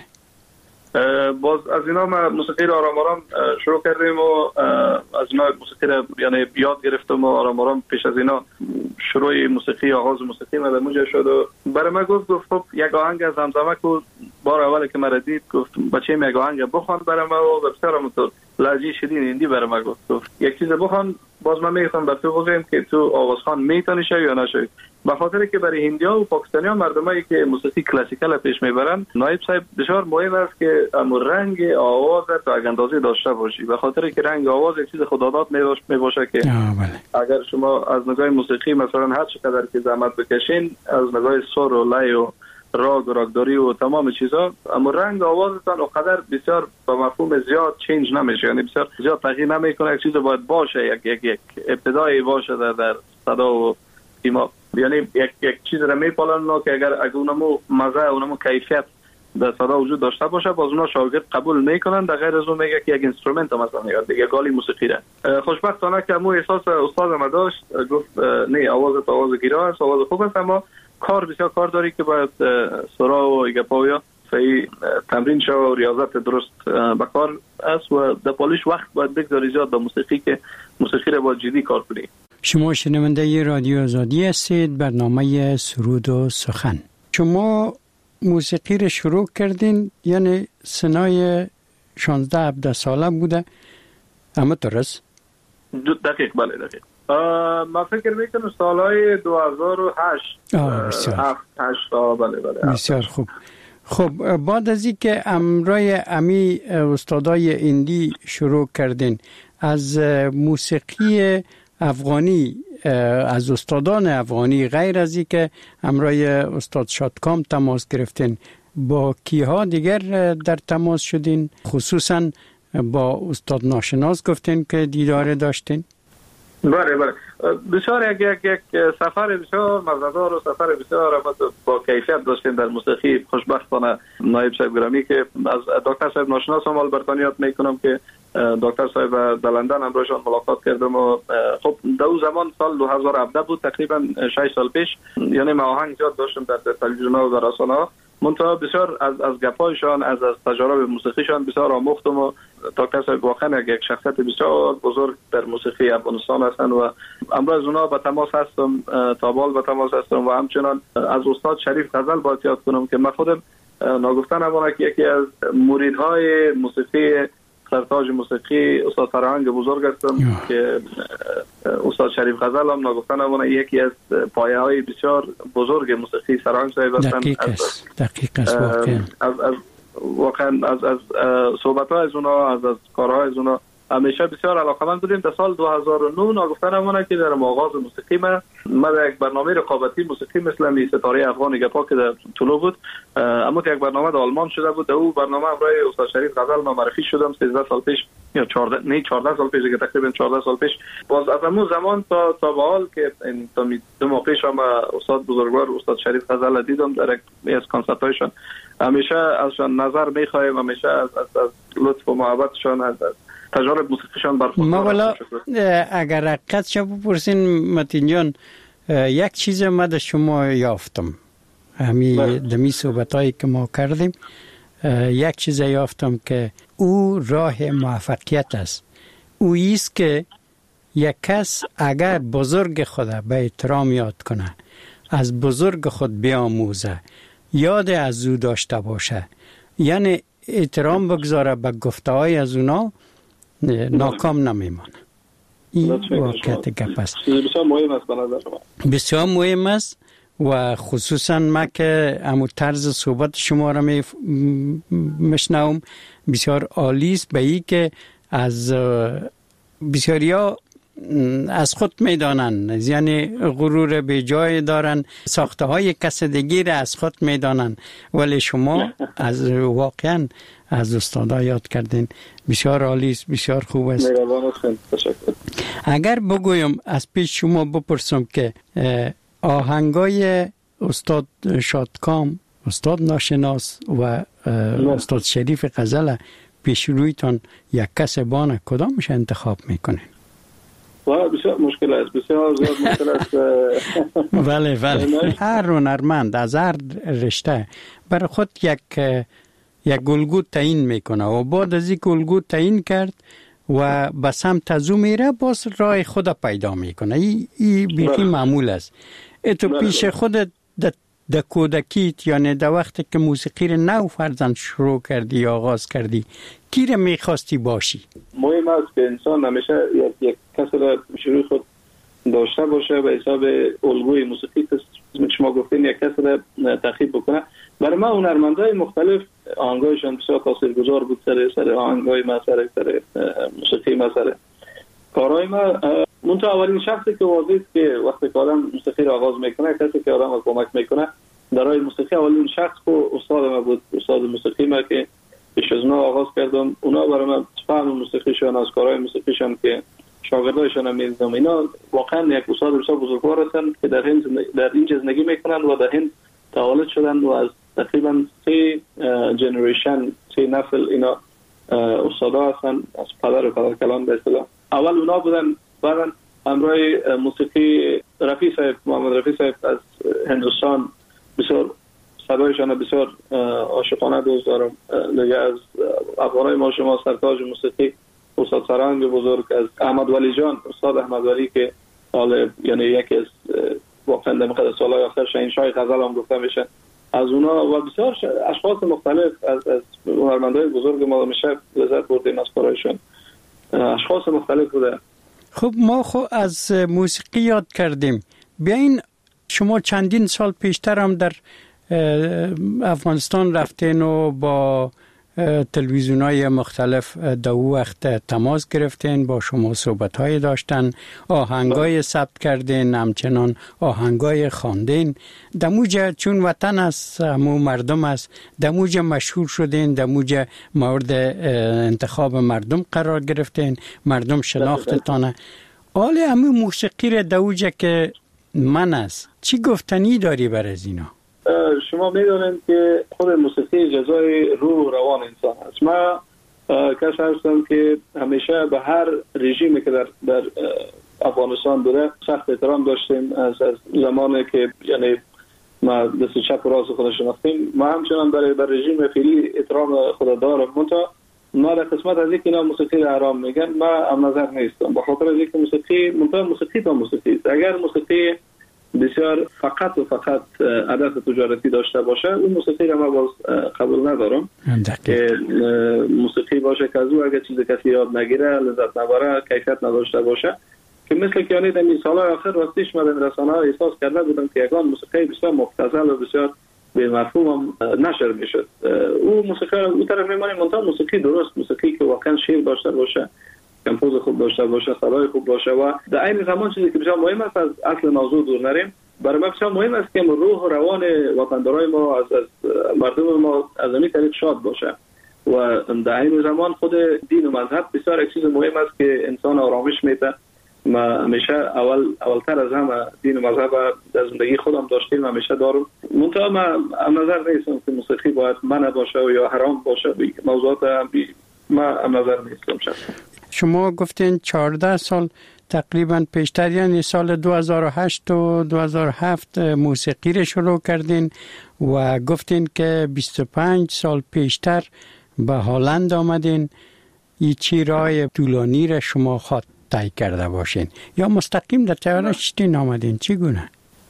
باز از اینا ما موسیقی را آرام آرام شروع کردیم و از اینا موسیقی را یعنی یاد گرفتم و آرام آرام پیش از اینا شروع موسیقی آغاز موسیقی ما در موجه شد و برای من گفت گفت خب یک آهنگ از زمزمه کو بار اولی که مرا دید گفت بچه یک آهنگ بخوان برای من و بسیار همونطور لهجه شیرین هندی برای من گفت گفت یک چیز بخوان. باز من میگفتم به تو بگم که تو آوازخوان میتونی شوی یا نشوی، به خاطر که برای هندی‌ها و پاکستانی‌ها مردمایی که موسیقی کلاسیکال پیش میبرن نایب صاحب بسیار مهم است که ام رنگ آواز تا یک اندازه داشته باشی، به خاطر که رنگ آواز یک چیز خداداد میباشه که اگر شما از نگاه موسیقی مثلا هر چقدر که زحمت بکشین از نگاه سر و لای و راگ و راگداری و تمام چیزا، اما رنگ آوازتان اونقدر بسیار با مفهوم زیاد چینج نمیشه، یعنی بسیار زیاد تغییر نمیکنه. یک چیز باید باشه، یک یک یک ابتدایی باشه در در صدا و سیما، یعنی یک یک چیز را میپالن که اگر اگر اونمو مزه اونمو کیفیت در صدا وجود داشته باشه باز اونا شاگرد قبول میکنن. در غیر از اون میگه که یک اینسترومنت مثلا میاد دیگه گالی موسیقی را. خوشبختانه که مو احساس استاد ما داشت، گفت نه آواز آواز گیرا است، آواز خوب است، اما کار بسیار کار داری که باید سرا و گپاویا صحیح تمرین شو و ریاضت درست بکار است و در پالیش وقت باید بگذاری زیاد به موسیقی که موسیقی را باید جدی کار کنی. شما شنونده رادیو آزادی هستید، برنامه سرود و سخن. شما موسیقی را شروع کردین یعنی سنای شانزده هفده ساله بوده، اما درست؟ دقیق، بله دقیق. ما فکر میکنم سالهای دو هزار و هشت بسیار هشت بله بله بسیار خوب. خب بعد از این که امرای امی استادای هندی شروع کردین، از موسیقی افغانی از استادان افغانی غیر از این که امرای استاد شادکام تماس گرفتین، با کیها دیگر در تماس شدین؟ خصوصا با استاد ناشناس گفتین که دیدار داشتین؟ بله بله بسیار یک یک یک سفر بسیار مزه‌دار و سفر بسیار با کیفیت داشتیم در موسیقی. خوشبختانه نایب صاحب گرامی که از دکتر صاحب ناشناس هم البته یاد میکنم که دکتر صاحب در لندن امروزشان ملاقات کردم و خب در اون زمان سال دو هزار و هفده بود، تقریبا شش سال پیش، یعنی ما آهنگ زیاد داشتم در تلویزیون و در رسانه‌ها، منتها بسیار از از گپایشان از از تجارب موسیقیشان بسیار آموختم و دکتر صاحب واقعا یک شخصیت بسیار بزرگ در موسیقی افغانستان هستند و امروز اونا به تماس هستم، تابال به تماس هستم و همچنان از استاد شریف غزل باید یاد کنم که من خودم ناگفته نمانه که یکی از مریدهای موسیقی سرتاج موسیقی استاد فرهنگ بزرگ هستم که استاد شریف غزل هم ناگفته نمانه یکی از پایه های بسیار بزرگ موسیقی سرهنگ صاحب هستند. دقیق است دقیق است واقعا از از واقعا از از صحبت ها از اونا از از کارها از اونا همیشه بسیار علاقه‌مند بودیم. در سال دو هزار و نه ناگفته نمانه که در آغاز موسیقی ما ما در یک برنامه رقابتی موسیقی مثل می ستاره افغان گپا که در طلوع بود، اما یک برنامه در آلمان شده بود، در اون برنامه برای استاد شریف غزل ما معرفی شدم سیزده سال پیش یا چهارده نه چهارده سال پیش که تقریبا چهارده سال پیش. باز از اون زمان تا تا به حال که این تا دو ماه پیش هم استاد بزرگوار استاد شریف غزل دیدم در یک از کنسرت‌هایشان، همیشه ازشان نظر می‌خوایم، همیشه از از, از لطف و محبتشان از تجارب موسیقیشان برخوردار. ما والا اگر حقیقت شو بپرسین متین جان، یک چیز ما در شما یافتم همی دمی صحبتایی که ما کردیم، یک چیز یافتم که او راه موفقیت است. او ایست که یک کس اگر بزرگ خود به احترام یاد کنه، از بزرگ خود بیاموزه، یاد از او داشته باشه، یعنی احترام بگذاره به گفته های از اونا، ناکام نمیمانه. این واقعیت گپ است. بسیار مهم است به نظر شما. بسیار مهم است و خصوصا ما که همون طرز صحبت شما را می مشنوم بسیار عالی است، به این که از بسیاریا از خود میدانن، یعنی غرور بی جای دارن، ساخته های کس دیگه را از خود میدانن، ولی شما از واقعا از استادا یاد کردین. بسیار عالی است، بسیار خوب است. مهربان هستین، تشکر. اگر بگویم از پیش شما بپرسم که آهنگای استاد شادکام، استاد ناشناس و استاد شریف غزل پیش رویتان یک کس بانه، کدامش انتخاب میکنین؟ و بسیار مشکل است، بسیار زیاد مشکل است. بله بله. هر هنرمند از هر رشته برای خود یک یک الگو تعیین میکنه و بعد از یک الگو تعیین کرد و به سمت از او میره، باز راه خود پیدا میکنه. این ای بیخی معمول است. تو پیش خودت در کودکیت، یعنی در وقتی که موسیقی رو نو فرزند شروع کردی یا آغاز کردی، کی رو میخواستی باشی؟ مهم است که انسان همیشه یک, یک کسی را شروع خود داشته باشه به حساب الگوی موسیقی که شما گفتین یک کسی را تخیب بکنه. برای ما هنرمندای مختلف آهنگایشان بسیار تاثیرگذار بود سر سر آهنگای ما، سر سر موسیقی ما، سر کارهای ما. منتها اولین شخصی که واضح است که وقتی که آدم موسیقی را آغاز میکنه، کسی که آدم را کمک میکنه در راه موسیقی، اولین شخص که استاد ما بود، استاد موسیقی ما که پیش از اونا آغاز کردم. اونا برای من فهم موسیقیشان، از کارهای موسیقیشان که شاگردایشان هم میدیدم، اینا واقعا یک استاد بسیار بزرگوار هستند که در هند در اینجا زندگی میکنن و در هند تولد شدن و از تقریبا سه جنریشن، سه نسل اینا استادا هستن، از پدر و پدر کلان به اصطلاح. اول اونا بودن، بعدن همراه موسیقی رفیع صاحب، محمد رفیع صاحب از هندوستان، بسیار صدایشان بسیار عاشقانه دوست دارم. دیگه از افغانای ما شما سرتاج موسیقی استاد سرهنگ بزرگ، از احمد ولی جان، استاد احمد ولی که حالا یعنی یکی از واقعا در مقدار سالهای آخر شاهنشاه غزل هم گفته میشه، از اونا و بسیار اشخاص مختلف از از هنرمندای بزرگ ما میشه لذت بردیم از کارایشون. اشخاص مختلف بوده. خب ما خو از موسیقی یاد کردیم. بیاین شما چندین سال پیشتر هم در افغانستان رفتین و با تلویزیون‌های مختلف در او وقت تماس گرفتین، با شما صحبت‌های داشتن، آهنگای ثبت کردین، همچنان آهنگای خواندین. دموجه چون وطن است، همو مردم است، دموجه مشهور شدین، دموجه مورد انتخاب مردم قرار گرفتین، مردم شناختتانه. حالا همو موسیقی را دموجه که من است، چی گفتنی داری بر از اینا؟ شما میدونید که خود موسیقی جزای روح و روان انسان است. من کسی هستم که همیشه به هر رژیمی که در در افغانستان بوده سخت احترام داشتیم. از از زمانی که یعنی ما دست چپ و راست خود شناختیم، ما همچنان برای بر رژیم فعلی احترام خود دارم. منتها ما در قسمت از اینکه اینا موسیقی را حرام میگن، ما هم نظر نیستم، به خاطر از اینکه موسیقی منتها موسیقی تا موسیقی است. اگر موسیقی بسیار فقط و فقط هدف تجارتی داشته باشه، اون موسیقی را من باز قبول ندارم. که موسیقی باشه که از او اگر چیز کسی یاد نگیره، لذت نبره، کیفیت نداشته باشه، که مثل که یعنی در این سالهای آخر راستیش من در رسانه ها احساس کرده بودم که یکان موسیقی بسیار مبتذل و بسیار به مفهوم نشر میشد. او موسیقی او طرف میمانیم، منتها موسیقی درست، موسیقی که واقعا شعر داشته باشه، کمپوز خوب داشته باشه، صدای خوب باشه و در این زمان چیزی که بسیار مهم است، از اصل موضوع دور نریم، برای ما بسیار مهم است که روح و روان وطندارای ما از, از مردم ما از این طریق شاد باشه و در این زمان خود دین و مذهب بسیار یک چیز مهم است که انسان آرامش میده. ما همیشه اول اولتر از همه دین و مذهب در زندگی خودم داشتیم، همیشه دارم. منتها ما هم نظر نیستم که موسیقی باید منع باشه و یا حرام باشه. موضوعات ما هم نظر نیستم. شخصا شما گفتین چهارده سال تقریبا پیشتر، یعنی سال دو هزار و هشت و دو هزار و هفت موسیقی رو شروع کردین و گفتین که بیست و پنج سال پیشتر به هلند آمدین. این چی راه طولانی را شما خود طی کرده باشین یا مستقیم در طیاره شدین آمدین؟ چی گونه؟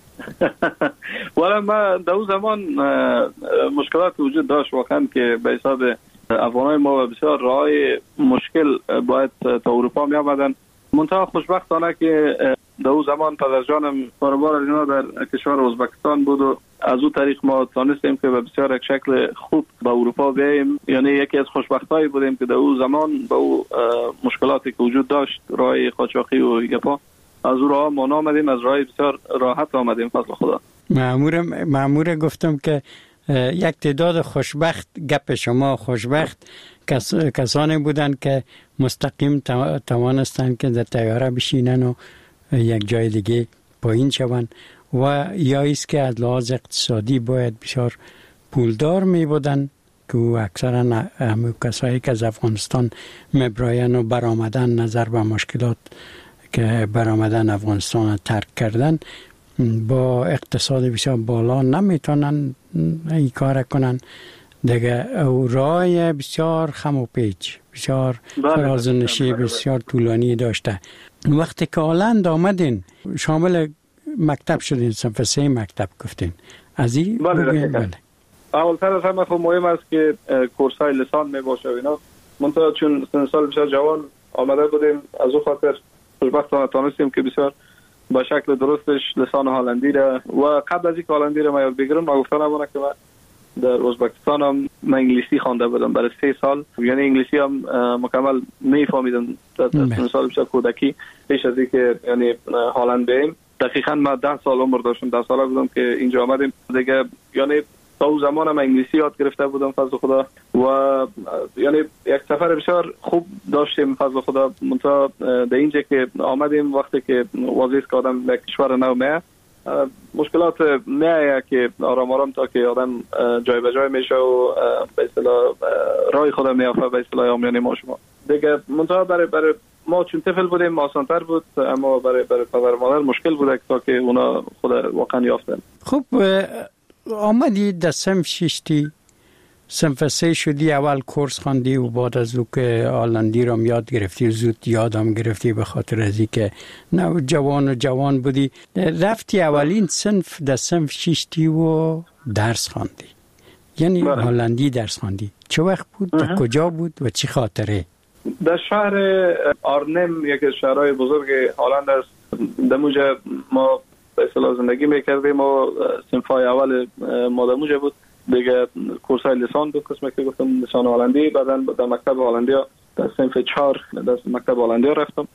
والا ما در اون زمان مشکلات وجود داشت واقعا که به حساب افغانای ما بسیار راه مشکل باید تا اروپا می آمدن. منتها خوشبختانه که در اون زمان پدر جانم کاروبار اینا در کشور ازبکستان بود و از اون طریق ما تانستیم که به بسیار یک شکل خوب به اروپا بیاییم. یعنی یکی از خوشبختایی بودیم که در اون زمان با اون مشکلاتی که وجود داشت، راه قاچاقی و گپا، از اون راه ما آمدیم، از راه بسیار راحت آمدیم فضل خدا. مأمور مأمور گفتم که یک تعداد خوشبخت، گپ شما خوشبخت کس، کسانی بودند که مستقیم توانستند که در طیاره بشینن و یک جای دیگه پایین شوند و یا ایست که از لحاظ اقتصادی باید بسیار پولدار می بودن که اکثرا همون کسایی که از افغانستان میبراین و برآمدن نظر به مشکلات که برآمدن افغانستان ترک کردن با اقتصاد بسیار بالا نمیتونن این کار کنن دیگه. او راه بسیار خم و پیچ، بسیار فرازنشی بسیار طولانی داشته. وقتی که هلند آمدین شامل مکتب شدین، صنف سه مکتب گفتین از این بگوین. بله اول تر از همه خب مهم است که کورس های لسان می باشه و اینا. منطقه چون سن سال بسیار جوان آمده بودیم، از اون خاطر خوشبختانه تانستیم که بسیار با شکل درستش لسان هلندی را و قبل از اینکه هلندی را ما یاد بگیرم ما گفتم نمونه که من در ازبکستان هم من انگلیسی خوانده بودم برای سه سال، یعنی انگلیسی هم مکمل میفهمیدم در سن سال بسیار کودکی پیش از اینکه یعنی هلند بریم. دقیقاً من ده سال عمر داشتم، ده ساله بودم که اینجا آمدیم دیگه. یعنی تا اون زمان من انگلیسی یاد گرفته بودم فضل خدا و یعنی یک سفر بسیار خوب داشتیم فضل خدا. منتها در اینجا که آمدیم وقتی که واضح است که آدم به کشور نو میه مشکلات میه که آرام آرام تا که آدم جای به جای میشه و به اصطلاح راه خدا میافته به اصطلاح آمیانه ما شما دیگه. منتها برای برای ما چون طفل بودیم آسان‌تر بود، اما برای برای پدر مادر مشکل بود تا که اونا خود واقعا یافتن. خب آمدی در صنف ششتی، صنف سه شدی، اول کورس خواندی و بعد از او که هلندی رو یاد گرفتی زود یادم گرفتی به خاطر از اینکه نه جوان و جوان بودی. رفتی اولین صنف در صنف ششتی و درس خواندی، یعنی هلندی درس خواندی. چه وقت بود؟ در کجا بود و چی خاطره؟ در شهر آرنم، یکی از شهرهای بزرگ هلند است. در موجه ما به اصطلاح زندگی میکردیم و صنفای اول ما در موجه بود دیگه. کورس های لسان بود، قسمه که گفتم لسان هلندی. بعدا در مکتب هلندیا در صنف چهار در مکتب هلندیا رفتم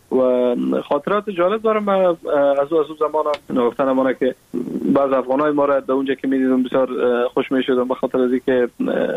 و خاطرات جالب دارم. از او از او زمان هم گفتن امانه که بعض افغانای ما را در اونجا که میدیدم بسیار خوش میشدم به خاطر از اینکه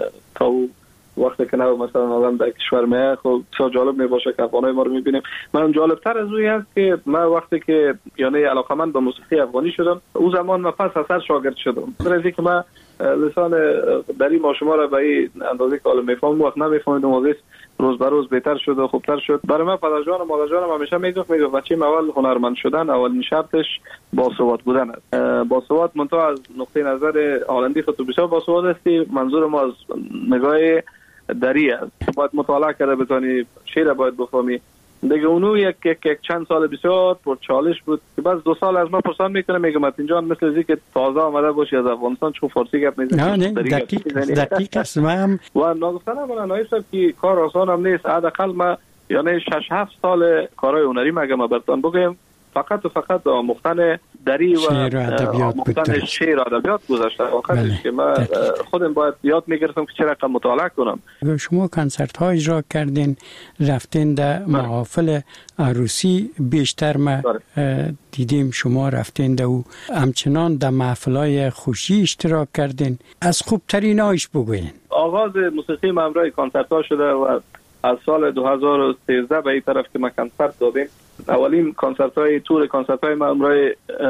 تا وقتی که نه مثلا آدم در کشور میه خب بسیار جالب میباشه که افغانای ما رو میبینیم. من جالبتر از اوی هست که من وقتی که یعنی علاقمند به موسیقی افغانی شدم اون زمان من پس اثر شاگرد شدم. در از اینکه من لسان دری ما شما را به این اندازه که حالا میفهمم وقت نمیفهمیدم و روز به روز بهتر شد و خوبتر شد. برای من پدر جان و مادر جانم همیشه میگفت میگفت بچه اول هنرمند شدن اولین شرطش باسواد بودن است. باسواد منتها از نقطه نظر هلندی خود بسیار باسواد هستی. منظور ما از نگاه دری است. باید مطالعه کرده بتانی، شعر باید بفهمی دیگه. اونو یک یک, یک چند سال بسیار پر چالش بود که بعد دو سال از ما پرسان میکنه میگم متین جان مثل از که تازه آمده باشی از افغانستان چون فارسی گپ میزنی. نه نه دقیق دقیق است. من و نگفتنم من نایستم که کار آسان هم نیست. حداقل ما یعنی شش هفت سال کارهای هنری مگه براتون بگم فقط و فقط آموختن دری و آموختن شعر و ادبیات گذاشته. واقعا که من خودم باید یاد میگرفتم که چه رقم مطالعه کنم. شما کنسرت ها اجرا کردین، رفتین در محافل عروسی بیشتر ما دیدیم شما رفتین در او، همچنان در محفل های خوشی اشتراک کردین. از خوبترین هایش بگوین. آغاز موسیقی من همراه کنسرت ها شده و از سال دو هزار و سیزده به این طرف که ما کنسرت دادیم. اولین کنسرت های تور کنسرت های ما همراه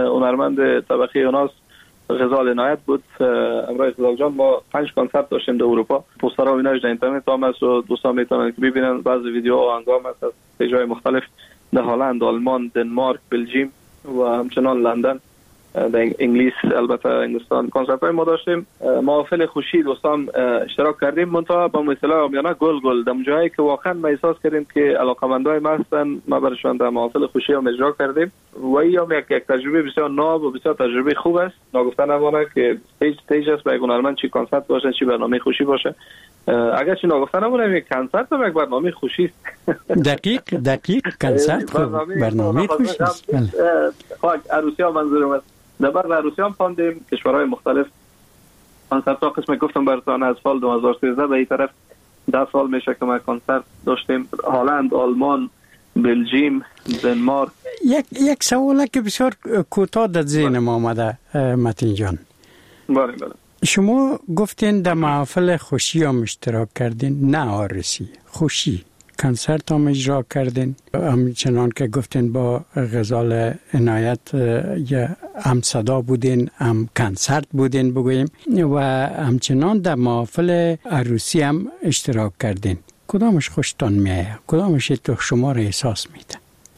هنرمند طبقه اوناس غزال عنایت بود. همراه غزال جان ما پنج کنسرت داشتیم در اروپا. پوسترها و ایناش در اینترنت هم هست و دوستان میتونن که ببینن. بعضی ویدیوها و انگام هست از جای مختلف در هلند، آلمان، دنمارک، بلژیم و همچنان لندن، در انگلیس، البته انگلستان کنسرت های ما داشتیم. محافل خوشی دوستان اشتراک کردیم. منتها با مثلا آمیانه گل گل در جایی که واقعا ما احساس کردیم که علاقمندای ما هستن ما برشان در محافل خوشی هم اجرا کردیم و این هم یک, یک تجربه بسیار ناب و بسیار تجربه خوب است. نگفتن امانه که استیج استیج است برای هنرمند چی کنسرت باشه چی برنامه خوشی باشه اگر چی نگفتن نمونه یک کنسرت هم یک برنامه خوشی است. دقیق دقیق کنسرت خب برنامه خوشی است. خب عروسی ها منظورم است. در بعد عروسی هم پاندیم کشورهای مختلف کنسرت ها قسم گفتم براتون از سال دو هزار و سیزده به این طرف ده سال میشه که ما کنسرت داشتیم. هلند، آلمان، بلژیم، دنمارک. یک یک سوالی که بسیار کوتاه در ذهن ما آمده متین جان. بله بله. شما گفتین در محافل خوشی هم اشتراک کردین، نه عروسی، خوشی کنسرت هم اجرا کردین، همچنان که گفتین با غزال عنایت یا هم صدا بودین هم کنسرت بودین بگوییم، و همچنان در محافل عروسی هم اشتراک کردین. کدامش خوشتان میایه؟ کدامش تو شما را احساس میده؟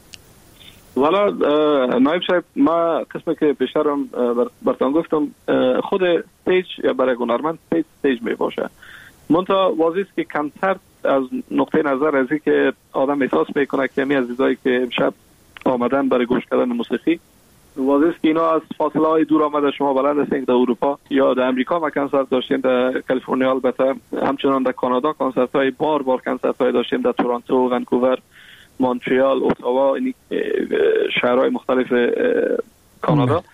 والا نایب صاحب، ما قسمی که پیشترم برتان گفتم خود استیج یا برای هنرمند استیج استیج می باشه. منتها واضح است که کنسرت از نقطه نظر از که آدم احساس میکنه که می عزیزایی که امشب آمدن برای گوش کردن موسیقی، واضح است که اینا از فاصله های دور آمده. شما بلند هستین در اروپا یا در امریکا ما کنسرت داشتیم، در کالیفرنیا البته، همچنان در کانادا کنسرت های بار بار کنسرت های داشتیم، در تورنتو، ونکوور، مونترال، اتاوا، این شهرهای مختلف کانادا.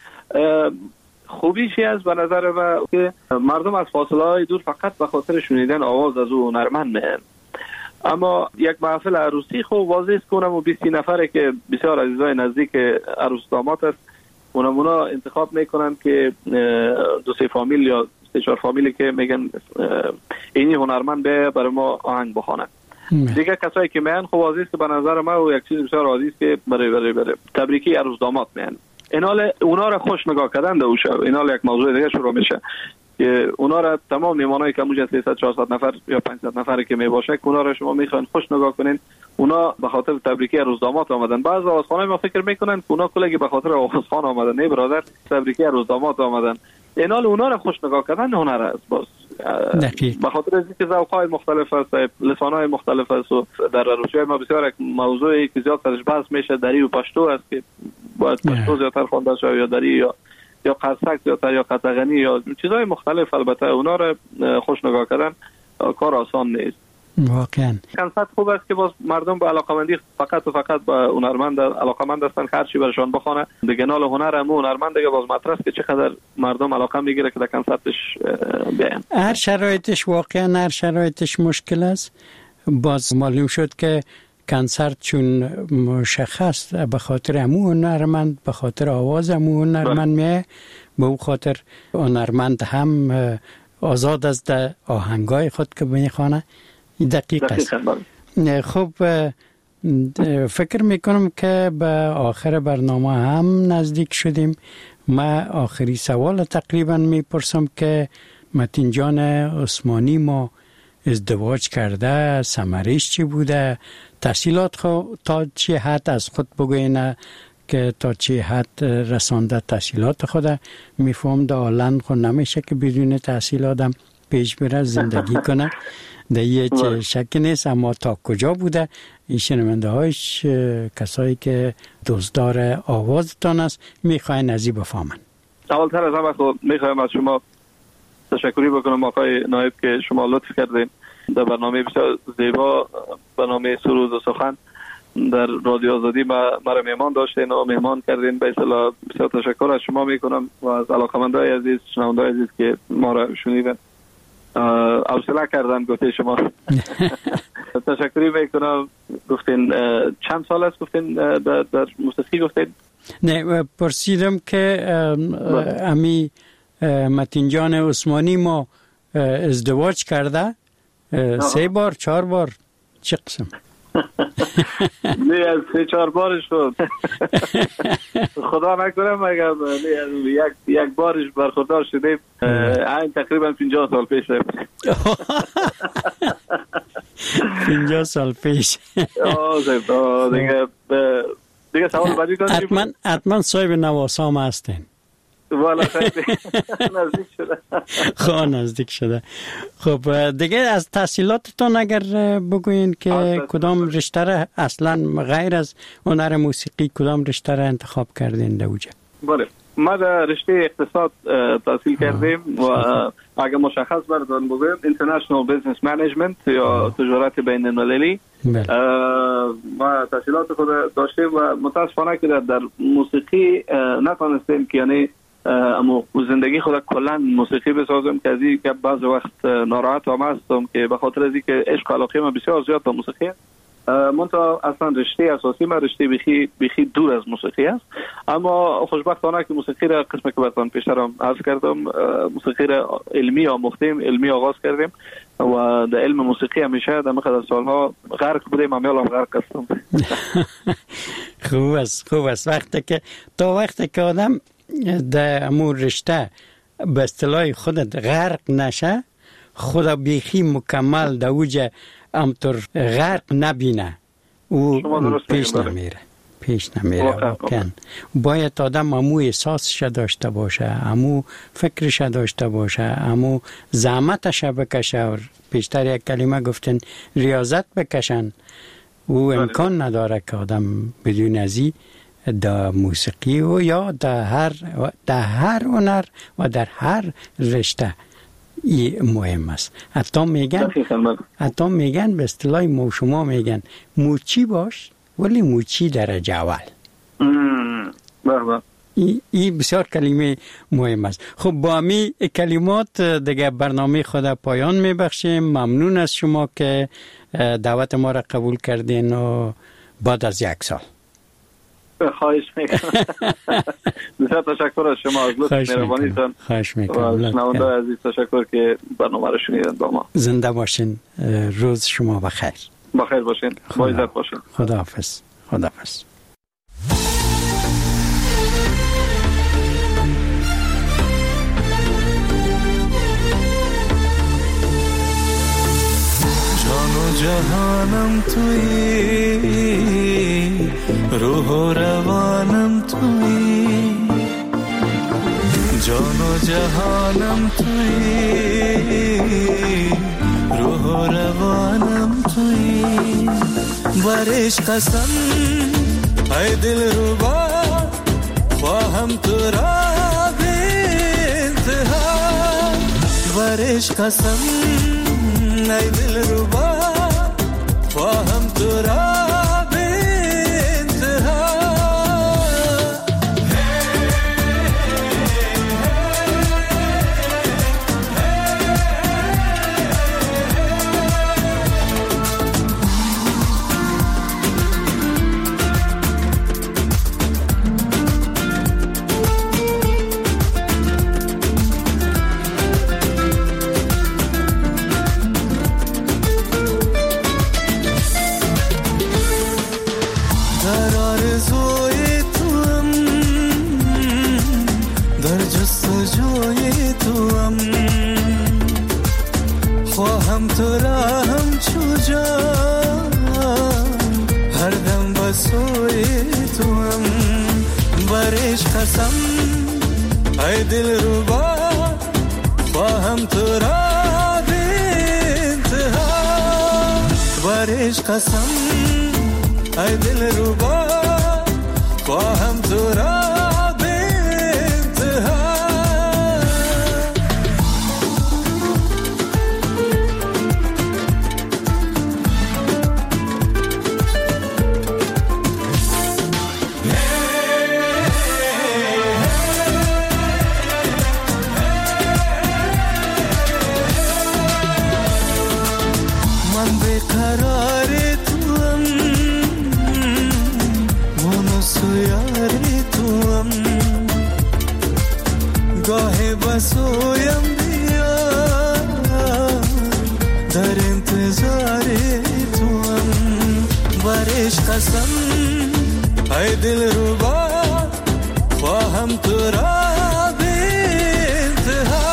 خوبیشی از به نظر من که مردم از فاصله های دور فقط به خاطر شنیدن آواز از او هنرمند میان. اما یک محفل عروسی خوب واضح است که اونم بیست نفره که بسیار عزیزای نزدیک عروس داماد است، اونم اونا انتخاب میکنن که دو سه فامیل یا سه چهار فامیلی که میگن اینی هنرمند به برای ما آهنگ بخونه. دیگه کسایی که میان خب واضح است که به نظر من و یک چیز بسیار عادی است که برای برای برای تبریکی عروس داماد میان. اینال اونا را خوش نگاه کردن در شب، اینال یک موضوع دیگه شروع میشه که اونا را تمام میمانایی که موجه سیصد چهارصد نفر یا پانصد نفری که میباشه که اونا را شما میخواین خوش نگاه کنین، اونا به خاطر تبریکی عروس داماد آمدن. بعضی آوازخوانای ما فکر میکنن که اونا کلگی به خاطر آوازخوان آمدن. نه برادر، تبریکی عروس داماد آمدن. اینال اونا را خوش نگاه کردن هنر است. باز به خاطر اینکه ذوق‌های مختلف است، لسان‌های مختلف است و در عروسی ما بسیار یک موضوعی که زیاد سرش بحث میشه دری و پشتو است که باید پشتو زیادتر خوانده شود یا دری یا یا قرصک زیادتر یا قطغنی یا چیزهای مختلف. البته اونا را خوش نگاه کردن کار آسان نیست. واقعا کنسرت خوب است که باز مردم به علاقمندی فقط و فقط به هنرمند علاقمند هستن که هر چی برشان بخونه. دیگه نال هنر هم هنرمند دیگه باز مطرح است که چقدر مردم علاقه میگیره که در کنسرتش بیان. هر شرایطش واقعا هر شرایطش مشکل است. باز معلوم شد که کنسرت چون مشخص به خاطر همون هنرمند، به خاطر آواز همون هنرمند میه، به اون خاطر هنرمند هم آزاد از ده آهنگای خود که میخوانه. دقیق است. خب فکر میکنم که به آخر برنامه هم نزدیک شدیم. ما آخری سوال تقریبا میپرسم که متین جان عثمانی ما ازدواج کرده، ثمرش چی بوده، تحصیلات خود تا چه حد از خود بگوینه که تا چه حد رسانده تحصیلات خود. میفهم در هلند خود نمیشه که بدون تحصیل آدم پیش بره زندگی کنه، در یه شک نیست. اما تا کجا بوده این شنونده هایش کسایی که دوستدار آوازتان است میخواین ازی بفهمن. اولتر از همه خود میخوایم از شما تشکری بکنم آقای نایب که شما لطف کردین در برنامه بسیار زیبا، برنامه سرود و سخن در رادیو آزادی مرا مهمان داشتین و مهمان کردین. به اصطلاح بسیار تشکر از شما میکنم و از علاقمندای عزیز، شنوندای عزیز که ما را شنیدن. حوصله کردن گفته شما. تشکری میکنم. گفتین چند سال است گفتین در, در موسیقی گفتین؟ نه پرسیدم که امی متین جان عثمانی ما ازدواج کرده سه بار چهار بار چه قسم؟ نه از سه چهار بارش شد. خدا نکنم اگر یک یک بارش برخوردار شدیم. این تقریبا پنجاه سال پیش بود. پنجاه سال پیش. آه دیگه دیگه سوال بعدی داریم. حتما حتما صاحب نواسام هستین. والا نزدیک شده. خب نزدیک شده. خب دیگه از تحصیلاتتون اگر بگوین که کدام رشته را اصلا غیر از هنر موسیقی کدام رشته را انتخاب کردین در اوجه؟ بله ما در رشته اقتصاد تحصیل کردیم و اگر مشخص بردارم بگویم International Business Management یا تجارت بین المللی ما تحصیلات خود داشتیم و متاسفانه که در, در موسیقی نتونستیم که یعنی اما زندگی خود کلا موسیقی بسازم که از این که بعض وقت ناراحت هم هستم که به خاطر از اینکه عشق علاقه من بسیار زیاد به موسیقی منتها اصلا رشته اساسی من رشته بخی بخی دور از موسیقی است، اما خوشبختانه که موسیقی را قسم که براتون پیشترم عرض کردم موسیقی را علمی آموختیم، علمی آغاز کردیم و در علم موسیقی همیشه در مقدار سالها غرق بودیم، همیال هم غرق هستم. خوب است، خوب است. وقتی که تا وقتی که آدم در امور رشته به اصطلاح خودت غرق نشه، خدا بیخی مکمل در اوج امطور غرق نبینه او پیش نمیره پیش نمیره واقعا. باید آدم امو احساسش داشته باشه، امو فکرش داشته باشه، امو زحمتش بکشه و پیشتر یک کلمه گفتن ریاضت بکشن. او امکان نداره که آدم بدون ازی در موسیقی و یا در هر در هر هنر و در هر رشته ای مهم است. حتی میگن حتی میگن به اصطلاح ما شما میگن موچی باش ولی موچی درجه اول. ای, ای بسیار کلمه مهم است. خب با می کلمات دیگه برنامه خود پایان میبخشیم. ممنون از شما که دعوت ما را قبول کردین و بعد از یک سال. خواهش میکنم. بسیار تشکر از شما، از لطف مهربانیتون. خواهش میکنم. شنونده عزیز تشکر که برنامه را شنیدن با ما. زنده باشین. روز شما بخیر. بخیر باشین. با عزت باشین. خداحافظ. خداحافظ. جان و جهانم تویی، روح و روانم تویی، جان و جهانم تویی، روح و روانم تویی. برش قسم ای دل ربا خواهم تو را به انتها. برش قسم ای دل ربا خواهم تو را قسم ای دل ربا خواهم تو را به انتها. برش قسم ای دل ربا خواهم تو را به انتها. سویم بیا در انتظار توام. برش قسم ای دل ربا خواهم تو را به انتها.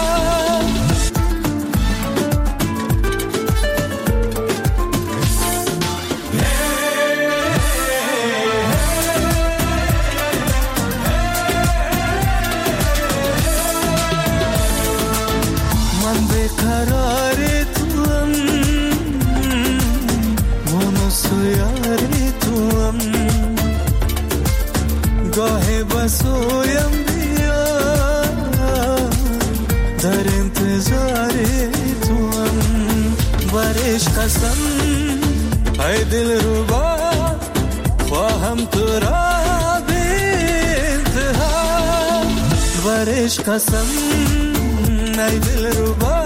گاه بسویم بیا ای دل ربا خواهم تو را به انتها برش قسم ای دل ربا